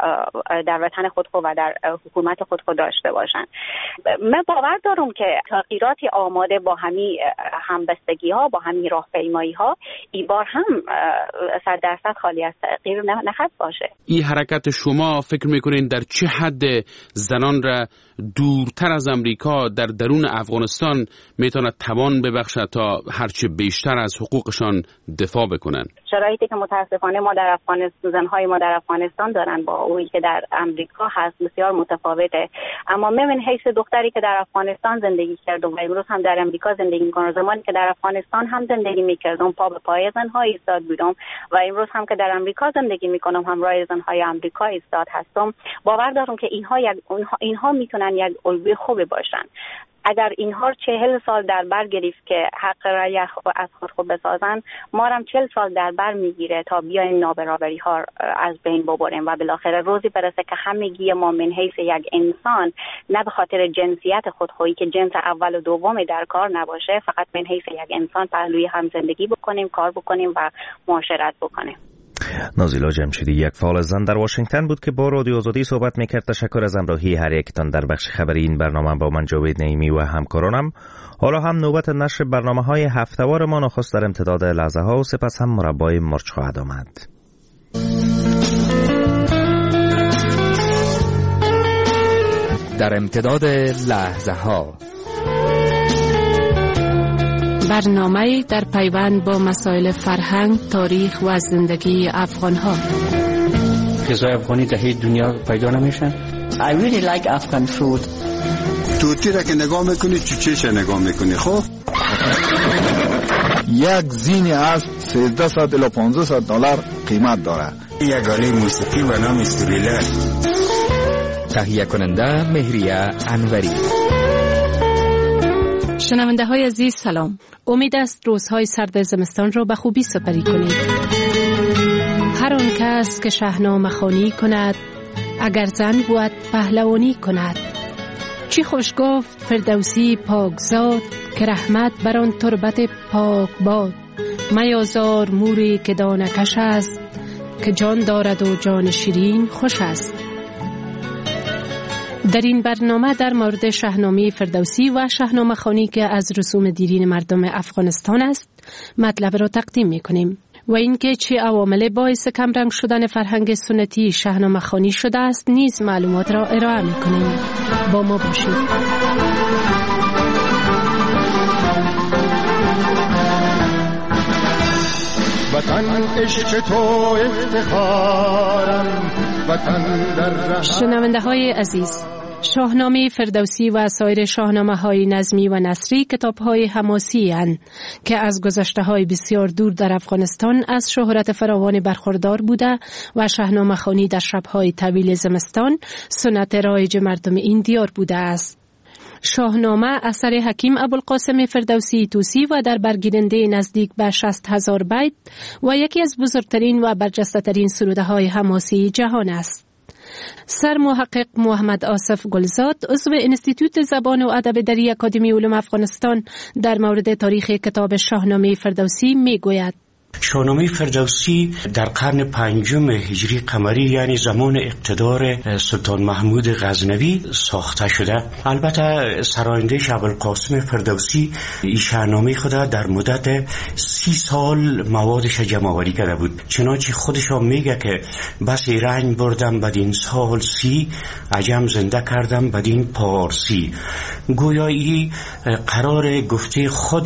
S3: در وطن خود و در حکومت خود خود داشته باشند. من باور دارم که تغییراتی آماده با همین همبستگی ها، با همین راهپیمایی ها این بار هم صد درصد خالی از تغییر نخواهد باشه.
S9: این حرکت شما فکر میکنین در چه حد زنان را دورتر از امریکا در درون افغانستان میتواند توان ببخشد تا هرچه بیشتر از حقوقشان دفاع بکنن؟
S3: شرایطی که متاسفانه ما در افغانستان، زنهای ما در افغانستان دارن با اویی که در امریکا هست بسیار متفاوته. اما من حیث دختری که در افغانستان زندگی کردم و امروز هم در امریکا زندگی میکنم، زمانی که در افغانستان هم زندگی میکردم پا به پای زنها ایستاد بودم و امروز هم که در امریکا زندگی میکنم همراه زنهای امریکا ایستاد هستم، باور دارم که اینها یک اینها, اینها میتونن یک الگوی خوبی باشن. اگر اینها چهل سال در بر گرفت که حق رأی از خود خود بسازن، ما هم چهل سال در بر میگیره تا بیایم نابرابری ها از بین ببریم و بالاخره روزی برسه که همگی ما من حیث یک انسان، نه به خاطر جنسیت خودخواهی که جنس اول و دوم در کار نباشه، فقط من حیث یک انسان پهلوی هم زندگی بکنیم، کار بکنیم و معاشرت بکنیم.
S1: نازیلا جمشیدی، یک فعال زن در واشنگتن بود که با رادیو آزادی صحبت میکرد. تشکر از همراهی هر یکتان در بخش خبری این برنامه. با من جاوید نعیمی و همکارانم. حالا هم نوبت نشر برنامه های هفته‌وار ما نخست در امتداد لحظه ها و سپس هم مربای مرچ خواهد آمد.
S4: در امتداد لحظه ها
S5: برنامه در پیوند با مسائل فرهنگ، تاریخ و زندگی افغان‌ها.
S8: غذای افغانی در هیچ دنیا پیدا نمیشن.
S10: I really like Afghan food.
S25: توتی را که نگاه میکنی چوچهش نگاه میکنی. خب
S26: یک زین اسب سیزده صد الی پانزده صد دلار قیمت داره.
S27: یک آله موسیقی و نام استوریله.
S4: تهیه کننده مهریه انوری.
S5: شنونده های عزیز سلام. امید است روزهای سرد زمستان را به خوبی سپری کنید. هر آن کس که شاهنامه خوانی کند، اگر زن بود پهلوانی کند. چی خوش گفت فردوسی پاکزاد، که رحمت بر آن تربت پاک باد. میازار موری که دانه کش است، که جان دارد و جان شیرین خوش است. در این برنامه در مورد شاهنامه فردوسی و شاهنامه خوانی که از رسوم دیرین مردم افغانستان است مطلب را تقدیم می‌کنیم و اینکه چه عوامل باعث کمرنگ شدن فرهنگ سنتی شاهنامه خوانی شده است نیز معلومات را ارائه می‌کنیم. با ما باشید.
S28: وطن عشق تو افتخارم، وطن در
S5: شنونده های عزیز، شاهنامه فردوسی و سایر شاهنامه های نظمی و نثری کتاب های حماسی هستند که از گذشته های بسیار دور در افغانستان از شهرت فراوان برخوردار بوده و شاهنامه خوانی در شب‌های طویل زمستان سنت رایج مردم این دیار بوده است. شاهنامه اثر حکیم ابوالقاسم فردوسی توسی و در برگیرنده نزدیک به شصت هزار بیت و یکی از بزرگترین و برجسته ترین سروده های حماسی جهان است. سر محقق محمد آصف گلزاد، عضو انستیتوت زبان و ادب در اکادمی علوم افغانستان، در مورد تاریخ کتاب شاهنامه فردوسی می گوید:
S8: شاهنامه فردوسی در قرن پنجم هجری قمری، یعنی زمان اقتدار سلطان محمود غزنوی ساخته شده. البته سراینده ابوالقاسم فردوسی این شاهنامه خود در مدت سی سی سال موادش جمع آوری کرده بود. چنانچه خودش میگه که بس رنج بردم بدین سال سی، عجم زنده کردم بدین پارسی. گویایی قرار گفته خود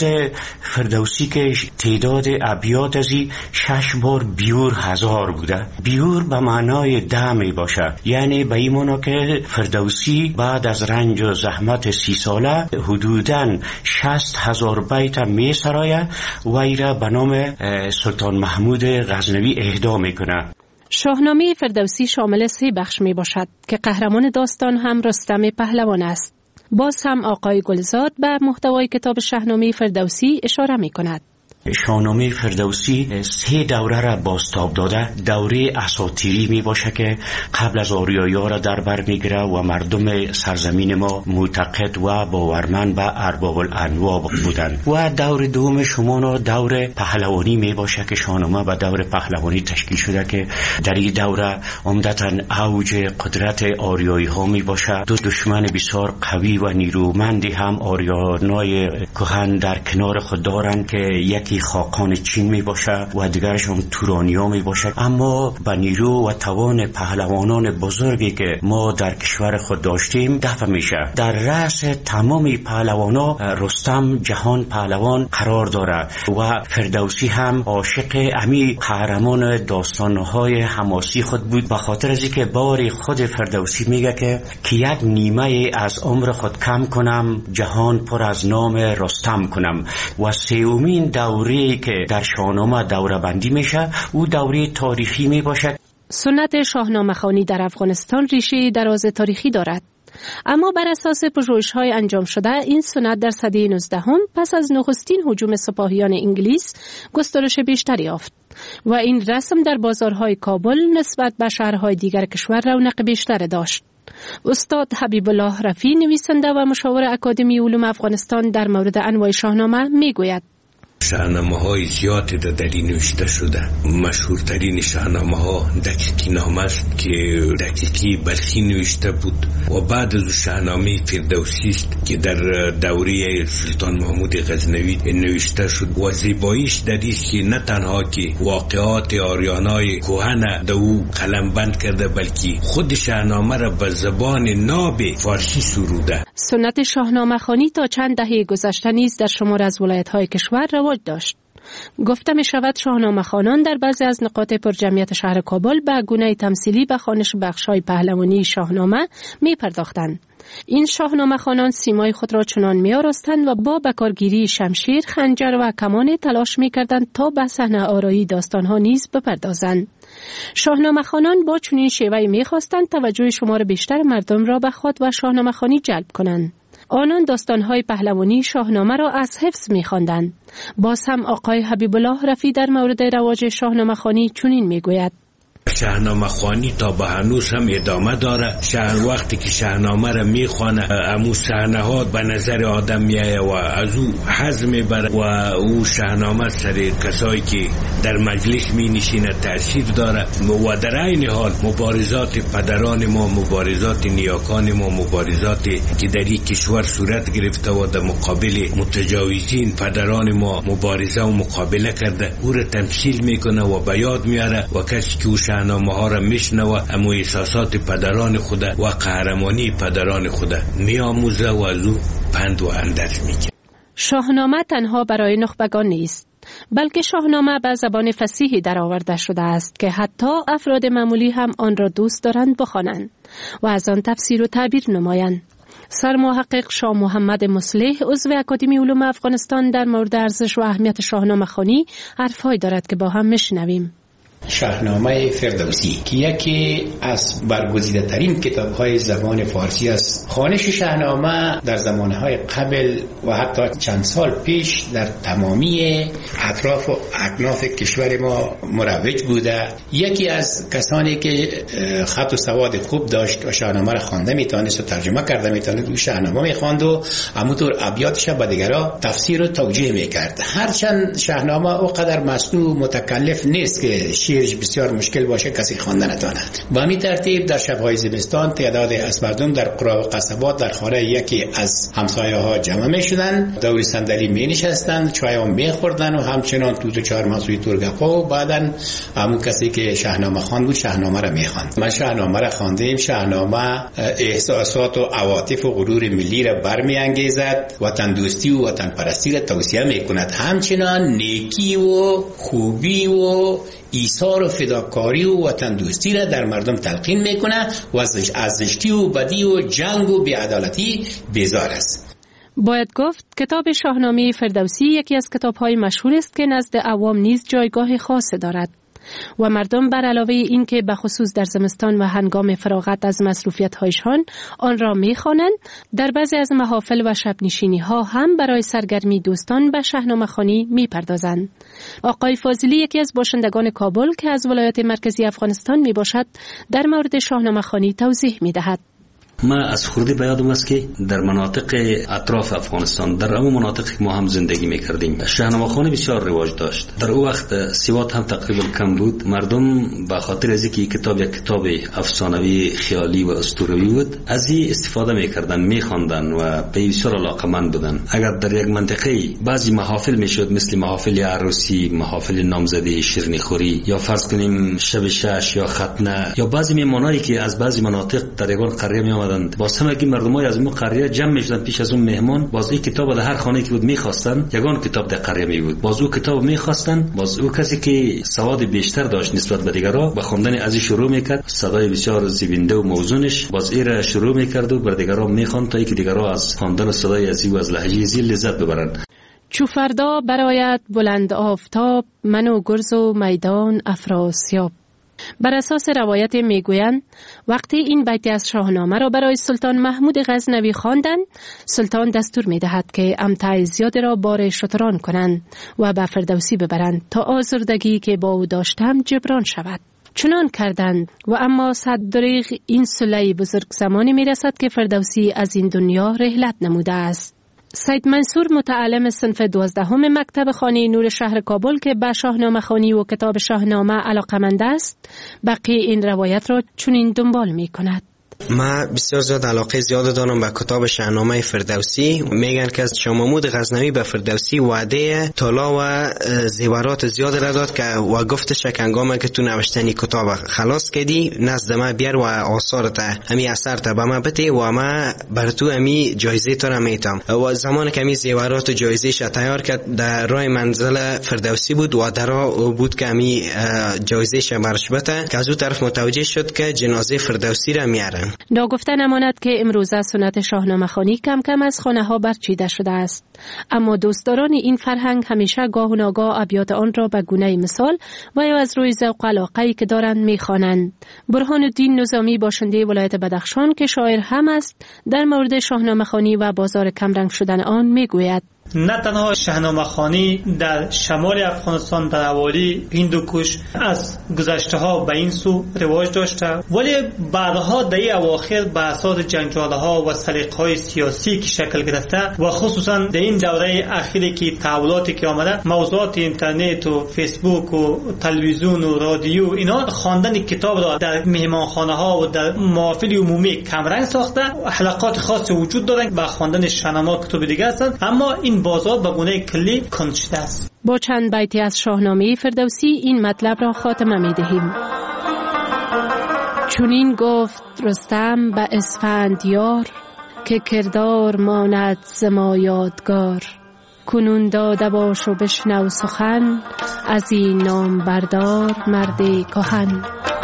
S8: فردوسی که تعداد ابیات ازی شش بار بیور هزار بوده. بیور به معنای ده می باشه، یعنی به این معنی که فردوسی بعد از رنج و زحمت سی ساله حدوداً شصت هزار بیت می سرایه و ایره به نام سلطان محمود غزنوی اهدا میکنه.
S5: شاهنامه فردوسی شامل سه بخش می باشد که قهرمان داستان هم رستم پهلوان است. باز هم آقای گلزاد به محتوای کتاب شاهنامه فردوسی اشاره می کند.
S8: شاهنامه فردوسی سه دوره را بازتاب داده. دوره اساطیری می باشه که قبل از آریایا را در بر می گیره و مردم سرزمین ما معتقد و باورمند به ارباب الانواع بودند. و دور دوم شما دور پهلوانی می باشه که شاهنامه به دور پهلوانی تشکیل شده که در این دوره عمدتاً اوج قدرت آریایی ها می باشه. دو دشمن بسیار قوی و نیرومندی هم آریانای کهن در کنار خود دارند که یکی خاقان چین می باشه و دیگرش هم تورانیا می باشه. اما با نیرو و توان پهلوانان بزرگی که ما در کشور خود داشتیم دفع میشه. در رأس تمامی پهلوانا رستم جهان پهلوان قرار داره و فردوسی هم عاشق امی قهرمان داستانهای حماسی خود بود، به خاطر از اینکه باری خود فردوسی میگه که که یک نیمه از عمر خود کم کنم جهان پر از نام رستم کنم. و سومین دوره که در شاهنامه دوره بندی میشه او دوره تاریخی می باشد.
S5: سنت شاهنامه خوانی در افغانستان ریشه دراز تاریخی دارد، اما بر اساس پژوهش‌های انجام شده این سنت در سده نوزدهم پس از نخستین هجوم سپاهیان انگلیس گسترش بیشتری یافت و این رسم در بازارهای کابل نسبت به شهرهای دیگر کشور رونق بیشتری داشت. استاد حبیب الله رفیع نویسنده و مشاور اکادمی علوم افغانستان در مورد انواع شاهنامه میگوید:
S6: شاهنامه های زیادی در این نوشته شده. مشهورترین شاهنامه ها دقیقی نامه است که دقیقی بلخی نوشته بود و بعد از شاهنامه فردوسی است که در دوره سلطان محمود غزنوی نوشته شد و زیباییش در است که نه تنها که واقعات آریانای کهن در او قلم بند کرده بلکه خود شاهنامه را به زبان ناب فارسی سروده.
S5: سنت شاهنامه خوانی تا چند دهه گذشته نیز در شمار از ولایت‌های کشور رواج داشت. گفته می شود شاهنامه خوانان در بعضی از نقاط پرجمعیت شهر کابل به گونه تمثیلی به خوانش بخش‌های پهلوانی شاهنامه می پرداختند. این شاهنامه خوانان سیمای خود را چنان می آراستند و با بکارگیری شمشیر، خنجر و کمان تلاش می کردند تا به صحنه آرایی داستانها نیز بپردازند. شاهنامه خوانان با چنین شیوهی می خواستند توجه شمار بیشتر مردم را به خود و شاهنامه خوانی جلب کنند. آنان داستانهای پهلوانی شاهنامه را از حفظ می خواندند. باز هم آقای حبیب الله رفیع در مورد رواج شاهنامه خوانی چنین می گوید:
S6: شاهنامه خوانی تا به هنوز هم ادامه داره. شهر وقتی که شاهنامه را میخوانه امو صحنه ها به نظر آدم میایه و از او حظ میبره و او شاهنامه سر کسایی که در مجلس می نشینه تأثیر داره و در این حال مبارزات پدران ما، مبارزات نیاکان ما، مبارزاتی که در این کشور صورت گرفته و در مقابل متجاوزین پدران ما مبارزه و مقابله کرده او را تمثیل میکنه و به یاد میاره و کسی که او شاهنامه ها را میشنوه اما احساسات پدران خود و قهرمانی پدران خود میآموزه و از او پند و اندرز میگیره.
S5: شاهنامه تنها برای نخبگان نیست، بلکه شاهنامه به زبان فصیحی درآورده شده است که حتی افراد معمولی هم آن را دوست دارند بخوانند و از آن تفسیر و تعبیر نمایند. سرمحقق شاه محمد مصلح عضو اکادمی علوم افغانستان در مورد ارزش و اهمیت شاهنامه خوانی حرفایی دارد که با هم میشنویم.
S7: شاهنامه فردوسی که یکی از برگزیده ترین کتاب های زبان فارسی است. خوانش شاهنامه در زمانهای قبل و حتی چند سال پیش در تمامی اطراف و اکناف کشور ما مروج بوده. یکی از کسانی که خط و سواد خوب داشت و شاهنامه را خوانده میتونست و ترجمه کرده میتونست، او شاهنامه میخواند و همونطور ابیاتش به دیگران تفسیر و توجیه میکرد. هرچند شاهنامه اونقدر مصنوع متکلف نیست که مسیرش بسیار مشکل باشه کسی خوانده نتونه. با همین ترتیب در شب‌های زمستان تعداد از مردم در قرا و قصبات در خانه یکی از همسایه‌ها جمع می‌شدن، دور صندلی می‌نشستند، چای هم می‌خوردن و همچنان تو تو چهار ماسوی تورگفا و بعدن همون کسی که شاهنامه خوان بود شاهنامه را می‌خواند. من شاهنامه را خواندم. شاهنامه احساسات و عواطف و غرور ملی را برمی‌انگیزد، وطن دوستی و وطن پرستی را توصیه می‌کند، همچنان نیکی و خوبی و ایثار و فداکاری و وطن دوستی را در مردم تلقین میکنه و از زشتی و بدی و جنگ و بی‌عدالتی بیزار است.
S5: باید گفت کتاب شاهنامه فردوسی یکی از کتاب‌های مشهور است که نزد عوام نیز جایگاه خاصی دارد و مردم بر علاوه این که به خصوص در زمستان و هنگام فراغت از مصروفیت‌هایشان آن را می‌خوانند، در بعضی از محافل و شب‌نشینی‌ها هم برای سرگرمی دوستان به شاهنامه‌خوانی می‌پردازند. آقای فاضلی یکی از باشندگان کابل که از ولایت مرکزی افغانستان میباشد در مورد شاهنامه‌خوانی توضیح می‌دهد.
S11: ما از خورده به یادم است که در مناطق اطراف افغانستان در همون مناطقی که ما هم زندگی میکردیم شاهنامه‌خوانی بسیار رواج داشت. در اون وقت سواد هم تقریبا کم بود. مردم به خاطر از اینکه کتاب یک کتاب افسانوی خیالی و اسطوره‌ای بود از این استفاده میکردن، میخواندن و به بسیار علاقه‌مند بودن. اگر در یک منطقه بعضی محافل میشد مثل محافل عروسی، محافل نامزدی، شیرینی‌خوری یا فرض کنیم شب شش یا ختنه یا بعضی میهمانایی که از بعضی مناطق در یگان قریه می باز همگی مردمای از اون قریه جمع میشدن پیش از اون مهمان، باز این کتاب در هر خانه که بود میخواستن، یگان کتاب در قریه می بود، باز اون کتاب میخواستن، باز اون کسی که سواد بیشتر داشت نسبت به دیگرها به خواندن از این شروع میکرد، صدای بسیار زیبنده و موزونش باز این شروع میکرد و بر دیگرها میخواند تا اینکه دیگرها از خواندن صدای از و از لهجه زی لذت ببرند.
S5: چو فردا برآید بلند آفتاب، من و گرز و میدان افراسیاب. بر اساس روایت میگویند وقتی این بیت از شاهنامه را برای سلطان محمود غزنوی خواندند، سلطان دستور میدهد که امتع زیاد را بار شتران کنند و به فردوسی ببرند تا آزردگی که با او داشتم جبران شود. چنان کردند و اما صد دریغ این سلی بزرگ زمانی میرسد که فردوسی از این دنیا رحلت نموده است. سید منصور متعلم صنف دوازدهم مکتب خانه نور شهر کابل که به شاهنامه خوانی و کتاب شاهنامه علاقه‌مند است، بقیه این روایت را چنین دنبال می کند.
S12: من بسیار زیاد علاقه زیاد دارم به کتاب شاهنامه فردوسی. میگن که شاه محمود غزنوی به فردوسی وعده طلا و زیورات زیاد را داد که و گفتش که هنگامی که تو نوشتنی کتاب خلاص کردی نزد ما بیار و آثارت همی اثر تا به ما بده و ما بر تو همی جایزه تو را میتم. و زمانی که همی زیورات جایزه ش تیار کرد در راه منزل فردوسی بود و در بود که همی جایزه ش برش بده که از اون طرف متوجه شد که جنازه فردوسی را میارن.
S5: ناگفته نماند که امروزه سنت شاهنامه خوانی کم کم از خانه ها برچیده شده است، اما دوستداران این فرهنگ همیشه گاه و ناگاه ابیات آن را به گونه مثال و یا از روی ذوق و علاقه‌ای که دارند میخوانند. برهان الدین نظامی باشنده ولایت بدخشان که شاعر هم است در مورد شاهنامه خوانی و بازار کمرنگ شدن آن میگوید:
S13: نه تنها شاهنامه خوانی در شمال افغانستان در حوالی هندوکش از گذشته ها به این سو رواج داشته، ولی بعدها در این اواخر به اساس جنجال ها و سلیقه های سیاسی که شکل گرفته و خصوصا در این دوره اخیری که تحولاتی که آمده، موضوعات اینترنت و فیسبوک و تلویزیون و رادیو، اینا خواندن کتاب را در مهمانخانه ها و در محافل عمومی کمرنگ ساخته. حلقات خاصی وجود دارند با خواندن شاهنامه کتاب دیگه هستند، اما این بازار به گونه کلی کند شده است.
S5: با چند بیتی از شاهنامه فردوسی این مطلب را خاتمه می دهیم. چنین گفت رستم به اسفندیار، که کردار ماند ز ما یادگار. کنون داده باش و بشنو سخن، از این نام بردار مرد کهن.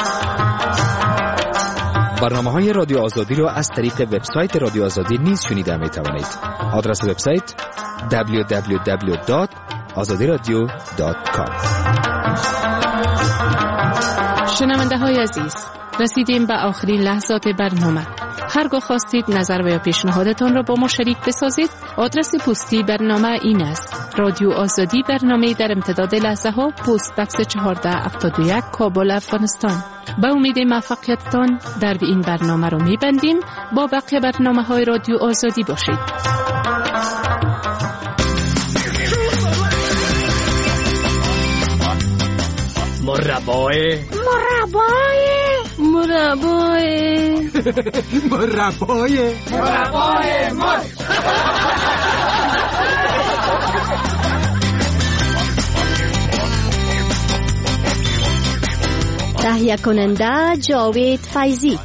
S4: برنامه‌های رادیو آزادی را از طریق وبسایت رادیو آزادی نیز شنیده می‌توانید. آدرس وبسایت دبلیو دبلیو دبلیو دات آزادی رادیو دات کام.
S5: شنونده های عزیز، رسیدیم به آخرین لحظات برنامه. هرگاه خواستید نظر و یا پیشنهادتان را با ما شریک بسازید، آدرس پستی برنامه این است: رادیو آزادی، برنامه در امتداد لحظه ها، پست بکس چهارده هفتاد و یک، کابل، افغانستان. با امید موفقیتتان در این برنامه رو میبندیم. با بقیه برنامه های رادیو آزادی باشید.
S14: مربای
S15: مربای
S14: مربای
S15: مربای
S14: مربای مرچ.
S15: تهیه کننده جاوید فیضی.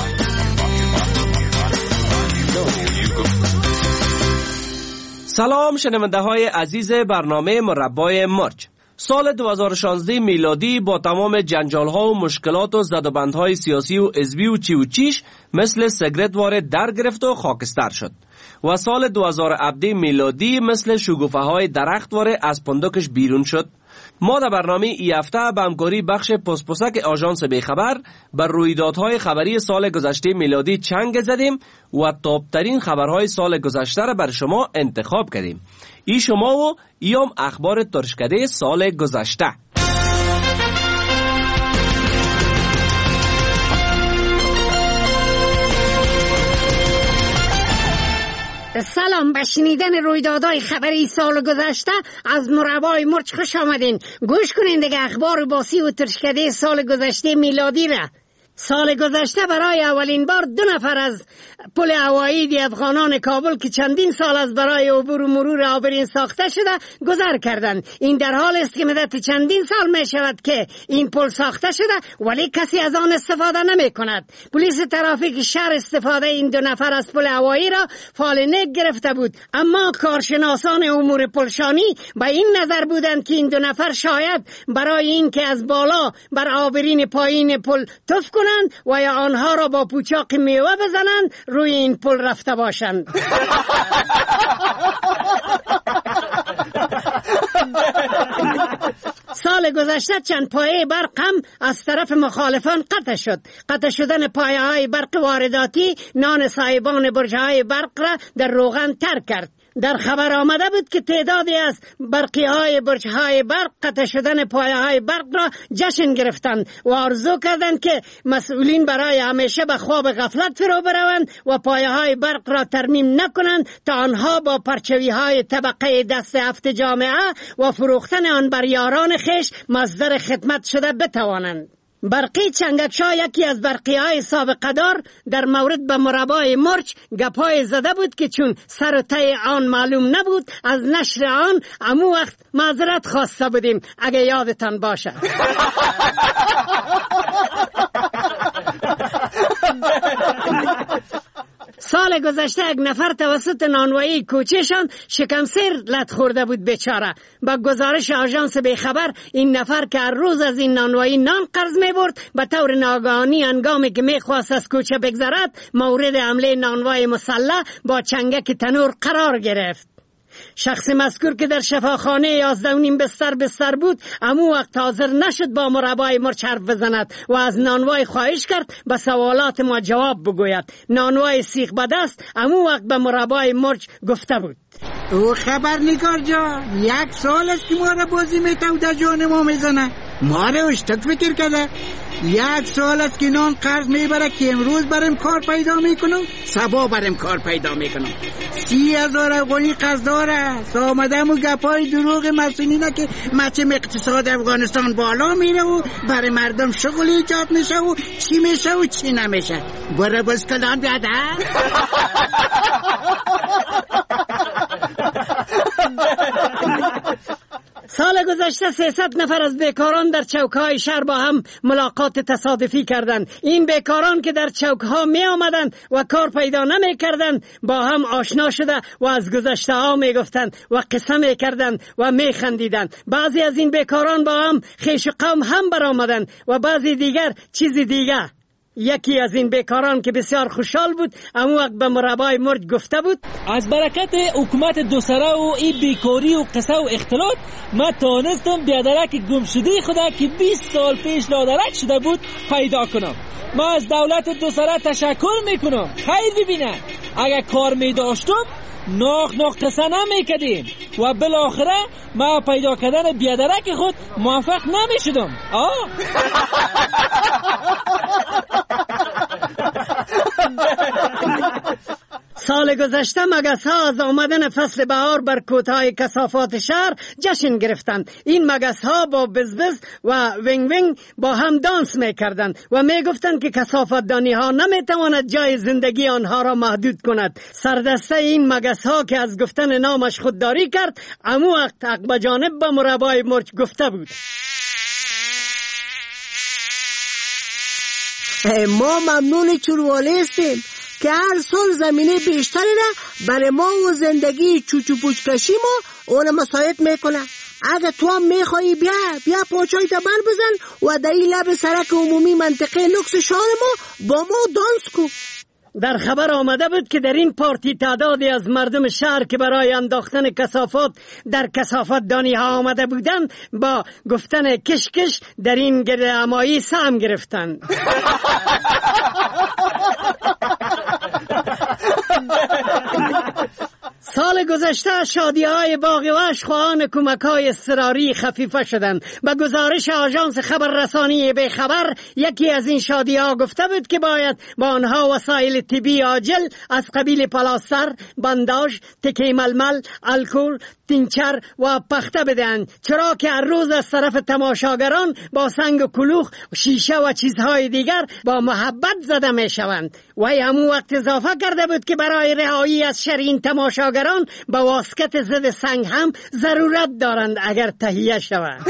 S16: سلام شنونده های عزیز برنامه مربای مرچ. سال دو هزار و شانزده میلادی با تمام جنجال ها و مشکلات و زدوبند های سیاسی و حزبی و چی و چیش مثل سگرت واره در گرفت و خاکستر شد و سال دو هزار و هفده میلادی مثل شگوفه های درخت واره از پندکش بیرون شد. ما در برنامه ای هفته به همکاری بخش پسپسک آژانس بیخبر بر رویدادهای خبری سال گذشته میلادی چنگ زدیم و تاپترین خبرهای سال گذشته را بر شما انتخاب کردیم. ای شما و ایام اخبار ترشکده سال گذشته.
S15: سلام، به شنیدن رویدادهای خبری سال گذشته از مربای مرچ خوش آمدین. گوش کنین دیگه اخبار باسی و ترشکده سال گذشته میلادی را. سال گذشته برای اولین بار دو نفر از پل هوایی افغانان کابل که چندین سال از برای عبور و مرور آبرین ساخته شده گذر کردند. این در حال است که مدت چندین سال می شود که این پل ساخته شده ولی کسی از آن استفاده نمی کند. پلیس ترافیک شهر استفاده این دو نفر از پل هوایی را فالنک گرفته بود، اما کارشناسان امور پلشانی به این نظر بودند که این دو نفر شاید برای این که از بالا بر آبرین پایین پل تف کنند و یا آنها را با پوچاق میوه بزنند روی این پل رفته باشند. سال گذشته چند پایه برق هم از طرف مخالفان قطع شد. قطع شدن پایه های برق وارداتی نان صاحبان برج های برق را در روغن تر کرد. در خبر آمده بود که تعدادی از برقی های برج های برق قطع شدن پایه های برق را جشن گرفتند و آرزو کردند که مسئولین برای همیشه به خواب غفلت فرو بروند و پایه های برق را ترمیم نکنند تا آنها با پرچوی های طبقه دست هفت جامعه و فروختن آن بر یاران خیش مصدر خدمت شده بتوانند. برقی چنگکشا یکی از برقی های سابقه دار در مورد به مربای مرچ گپای زده بود که چون سر و ته آن معلوم نبود از نشر آن امو وقت معذرت خواسته بودیم اگه یادتان باشه. سال گذشته یک نفر توسط نانوایی کوچه‌شان شکمسیر لت خورده بود بیچاره. با گزارش آژانس بیخبر این نفر که هر روز از این نانوایی نان قرض می‌برد به طور ناگهانی هنگامی که می‌خواست از کوچه بگذرد مورد حمله نانوای مسلح با چنگک تنور قرار گرفت. شخص مذکور که در شفاخانه یازده و نیم بستر بستر بود امو وقت حاضر نشد با مربای مرچ حرف بزند و از نانوای خواهش کرد به سوالات ما جواب بگوید. نانوای سیخ بدست امو وقت به مربای مرچ گفته بود:
S17: او خبرنگار جان، یک سال است که ما را بازی میتو در جان ما میزنه، ما را اشتک فکر کرده. یک سال است که نان قرض میبره که امروز برم کار پیدا میکنم سبا برم کار پیدا میکنم. سی هزار افغانی قرض داره. آمدم و گپای دروغ مسئولینه که مچم اقتصاد افغانستان بالا میره و برای مردم شغل ایجاد میشه و چی میشه و چی نمیشه. برای بز کلان بیاده.
S15: سال گذشته سیصد نفر از بیکاران در چوکهای شهر با هم ملاقات تصادفی کردند. این بیکاران که در چوکها می آمدند و کار پیدا نمی کردند با هم آشنا شده و از گذشته ها می گفتند و قصه می کردند و می خندیدند. بعضی از این بیکاران با هم خیش و قوم هم برآمدند و بعضی دیگر چیز دیگر. یکی از این بیکاران که بسیار خوشحال بود اما وقت به مربای مرچ گفته بود:
S18: از برکت حکومت دو سره و این بیکاری و قصه و اختلاط ما تانستم بیادرک گمشده خدا که بیست سال پیش لادرک شده بود پیدا کنم. ما از دولت دو سره تشکر میکنم. خیر ببینه اگر کار میداشتم ناخ ناخ قصه نمیکدیم و بالاخره ما پیدا کردن بیادرک خود موفق نمیشدم. آه
S15: سال گذشته مگس ها از آمدن فصل بهار بر کوتاه کثافات شهر جشن گرفتند. این مگس ها با بزبز و وینگ وینگ با هم دانس می کردند و می گفتند که کثافت دانی ها نمی تواند جای زندگی آنها را محدود کند. سردسته این مگس ها که از گفتن نامش خودداری کرد، امو وقت عقب جانب با مربای مرچ گفته بود:
S2: ما ممنون چوروالی هستیم که هر سال زمینه بیشتری را برای ما و زندگی چوچو پوچ کشی ما اون مساعد میکنه. اگه تو هم میخوایی بیا بیا پاچای تا بر بزن و در این لب سرک عمومی منطقه لوکس شهر ما با ما دانس کو.
S15: در خبر آمده بود که در این پارتی تعدادی از مردم شهر که برای انداختن کثافات در کثافت دانی ها آمده بودند با گفتن کش کش در این گردهمایی سهم گرفتند. سال گذشته شادی های باغ وحش خواهان کمک های اضطراری خفیفه شدند. به گزارش آژانس خبررسانی به خبر، یکی از این شادی ها گفته بود که باید با آنها وسایل طبی عاجل از قبیل پلاستر، بنداژ، تکه ململ، الکل، تینچر و پخته بدهند، چرا که هر روز از طرف تماشاگران با سنگ و کلوخ، شیشه و چیزهای دیگر با محبت زده می شوند. و همون وقت اضافه کرده بود که برای رهایی از شر این تماشاگران با واسکت ضد سنگ هم ضرورت دارند اگر تهیه شود.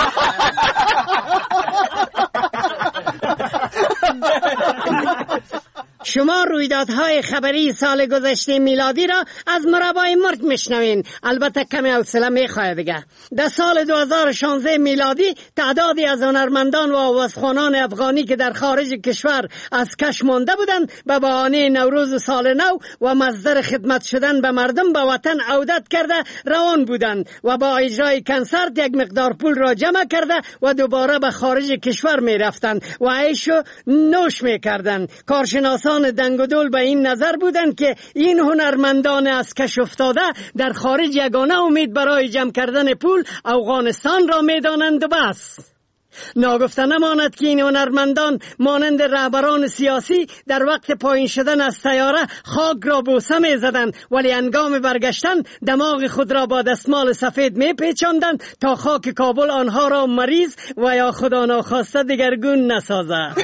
S15: شما رویدادهای خبری سال گذشته میلادی را از مربای مرچ میشنوین. البته کمی حوصله میخواد دیگه. در سال دو هزار و شانزده میلادی تعدادی از هنرمندان و آوازخوانان افغانی که در خارج کشور از کش مانده بودند به بهانه نوروز و سال نو و مصدر خدمت شدن به مردم به وطن عودت کرده روان بودند و با اجرای کنسرت یک مقدار پول را جمع کرده و دوباره به خارج کشور میرفتند و عیش و نوش میکردند. کارشناسان دنگ و دول به این نظر بودند که این هنرمندان از کش افتاده در خارج یگانه امید برای جمع کردن پول افغانستان را میدانند و بس. ناگفته نماند که این هنرمندان مانند رهبران سیاسی در وقت پایین شدن از سیاره خاک را بوسه می زدند، ولی هنگام برگشتن دماغ خود را با دستمال سفید می پیچاندند تا خاک کابل آنها را مریض و یا خدا ناخواسته دگرگون نسازد.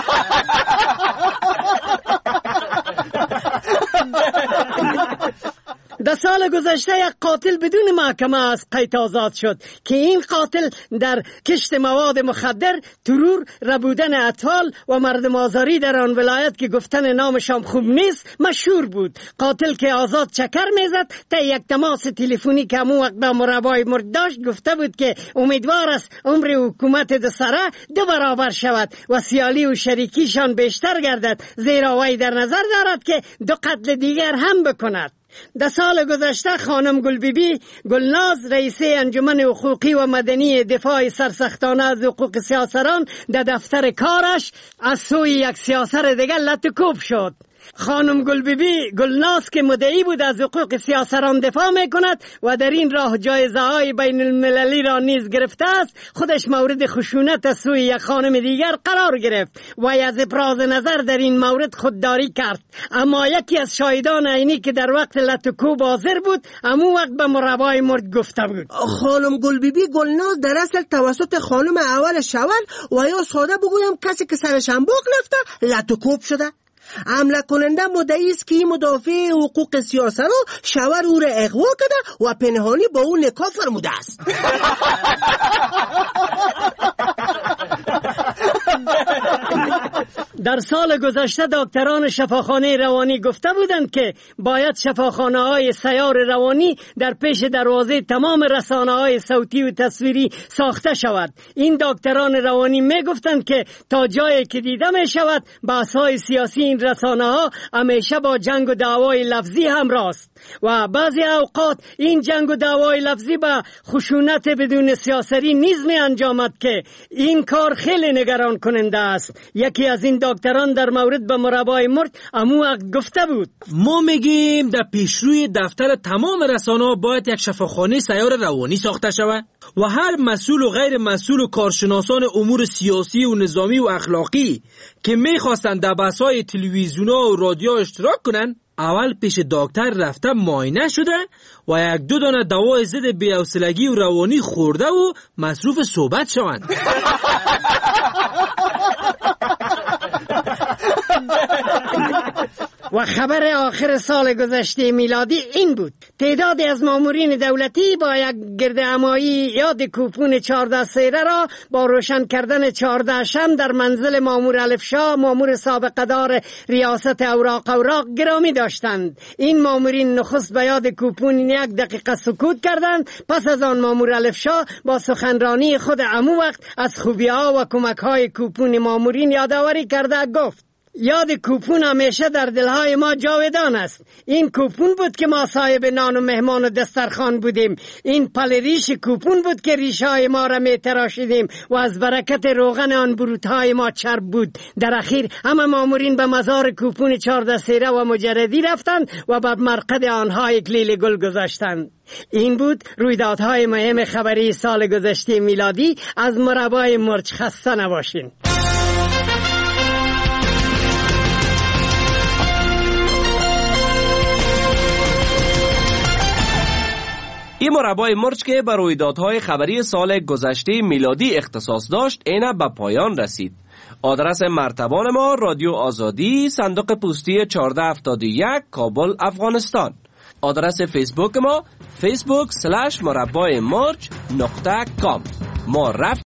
S15: در سال گذشته یک قاتل بدون محکمه از قید آزاد شد که این قاتل در کشت مواد مخدر، ترور، ربودن اطفال و مردم آزاری در آن ولایت که گفتن نامشان خوب نیست مشهور بود. قاتل که آزاد چکر میزد تا یک تماس تلفنی که همون وقت به مربای مرچ داشت گفته بود که امیدوار است عمر حکومت دو سره دو برابر شود و سیالی و شریکیشان بیشتر گردد، زیرا وی در نظر دارد که دو قتل دیگر هم بکند. در سال گذشته خانم گلبیبی گلناز رئیس انجمن حقوقی و مدنی دفاع سرسختانه از حقوق سیاسران در دفتر کارش از سوی یک سیاسر دیگر لطکوب شد. خانم گلبیبی گلناز که مدعی بود از حقوق سیاسران دفاع می کند و در این راه جایزه های بین المللی را نیز گرفته است، خودش مورد خشونت از سوی یک خانم دیگر قرار گرفت و از ابراز نظر در این مورد خودداری کرد. اما یکی از شاهدان عینی که در وقت لطکوب حاضر بود همون وقت به مربای مرچ گفته بود:
S2: خانم گلبیبی گلناز در اصل توسط خانم اول شور و یا ساده بگویم کسی که سرش انبوق لفته لطکوب شده. حمله کننده مدعی است که این مدافع حقوق سیاسی رو شور او را اغوا کرده و پنهانی با او نکاح فرموده است.
S15: در سال گذشته دکتران شفاخانه روانی گفته بودند که باید شفاخانه های سیار روانی در پیش دروازه تمام رسانه های صوتی و تصویری ساخته شود. این دکتران روانی می گفتند که تا جایی که دیده می شود بحث های سیاسی این رسانه ها همیشه با جنگ و دعوای لفظی همراه است و بعضی اوقات این جنگ و دعوای لفظی با خشونت بدون سیاسری نیز می انجامد که این کار خیلی نگران کننده است. یکی از این دکتران در مورد به مربای مرچ امو گفته بود:
S18: ما میگیم در پیشروی دفتر تمام رسانه‌ها باید یک شفاخانه سیار روانی ساخته شود و هر مسئول و غیر مسئول و کارشناسان امور سیاسی و نظامی و اخلاقی که میخواستند در بحث‌های تلویزیون‌ها و رادیو اشتراک کنند اول پیش دکتر رفته معاینه شده و یک دو دانه دوای ضد بی‌حوصلگی و روانی خورده و مصروف صحبت شوند.
S15: و خبر آخر سال گذشته میلادی این بود: تعدادی از مامورین دولتی با یک گردهمایی یاد کوپون چهارده سیره را با روشن کردن چهارده شم در منزل مامور الفشا، مامور سابقه دار ریاست اوراق اوراق گرامی داشتند. این مامورین نخست به یاد کوپون یک دقیقه سکوت کردند. پس از آن مامور الفشا با سخنرانی خود عمو وقت از خوبی‌ها و کمک‌های کوپون مامورین یادآوری کرده گفت: یاد کوپون همیشه در دلهای ما جاودان است. این کوپون بود که ما صاحب نان و مهمان و دسترخوان بودیم. این پل ریش کوپون بود که ریشهای ما را می تراشیدیم و از برکت روغن آن بروتهای ما چرب بود. در اخیر همه مامورین به مزار کوپون چهارده سیره و مجردی رفتند و بر مرقد آنها اکلیل گل گذاشتند. این بود رویدادهای مهم خبری سال گذشته میلادی. از مربای مرچ خسته نباشین.
S16: این مربای مرچ که بر رویدادهای خبری سال گذشته میلادی اختصاص داشت اینه به پایان رسید. آدرس مرتبان ما رادیو آزادی، صندوق پستی چهارده هفتاد و یک، کابل، افغانستان. آدرس فیسبوک ما فیسبوک سلش مربای مرچ نقطه کام. ما رفت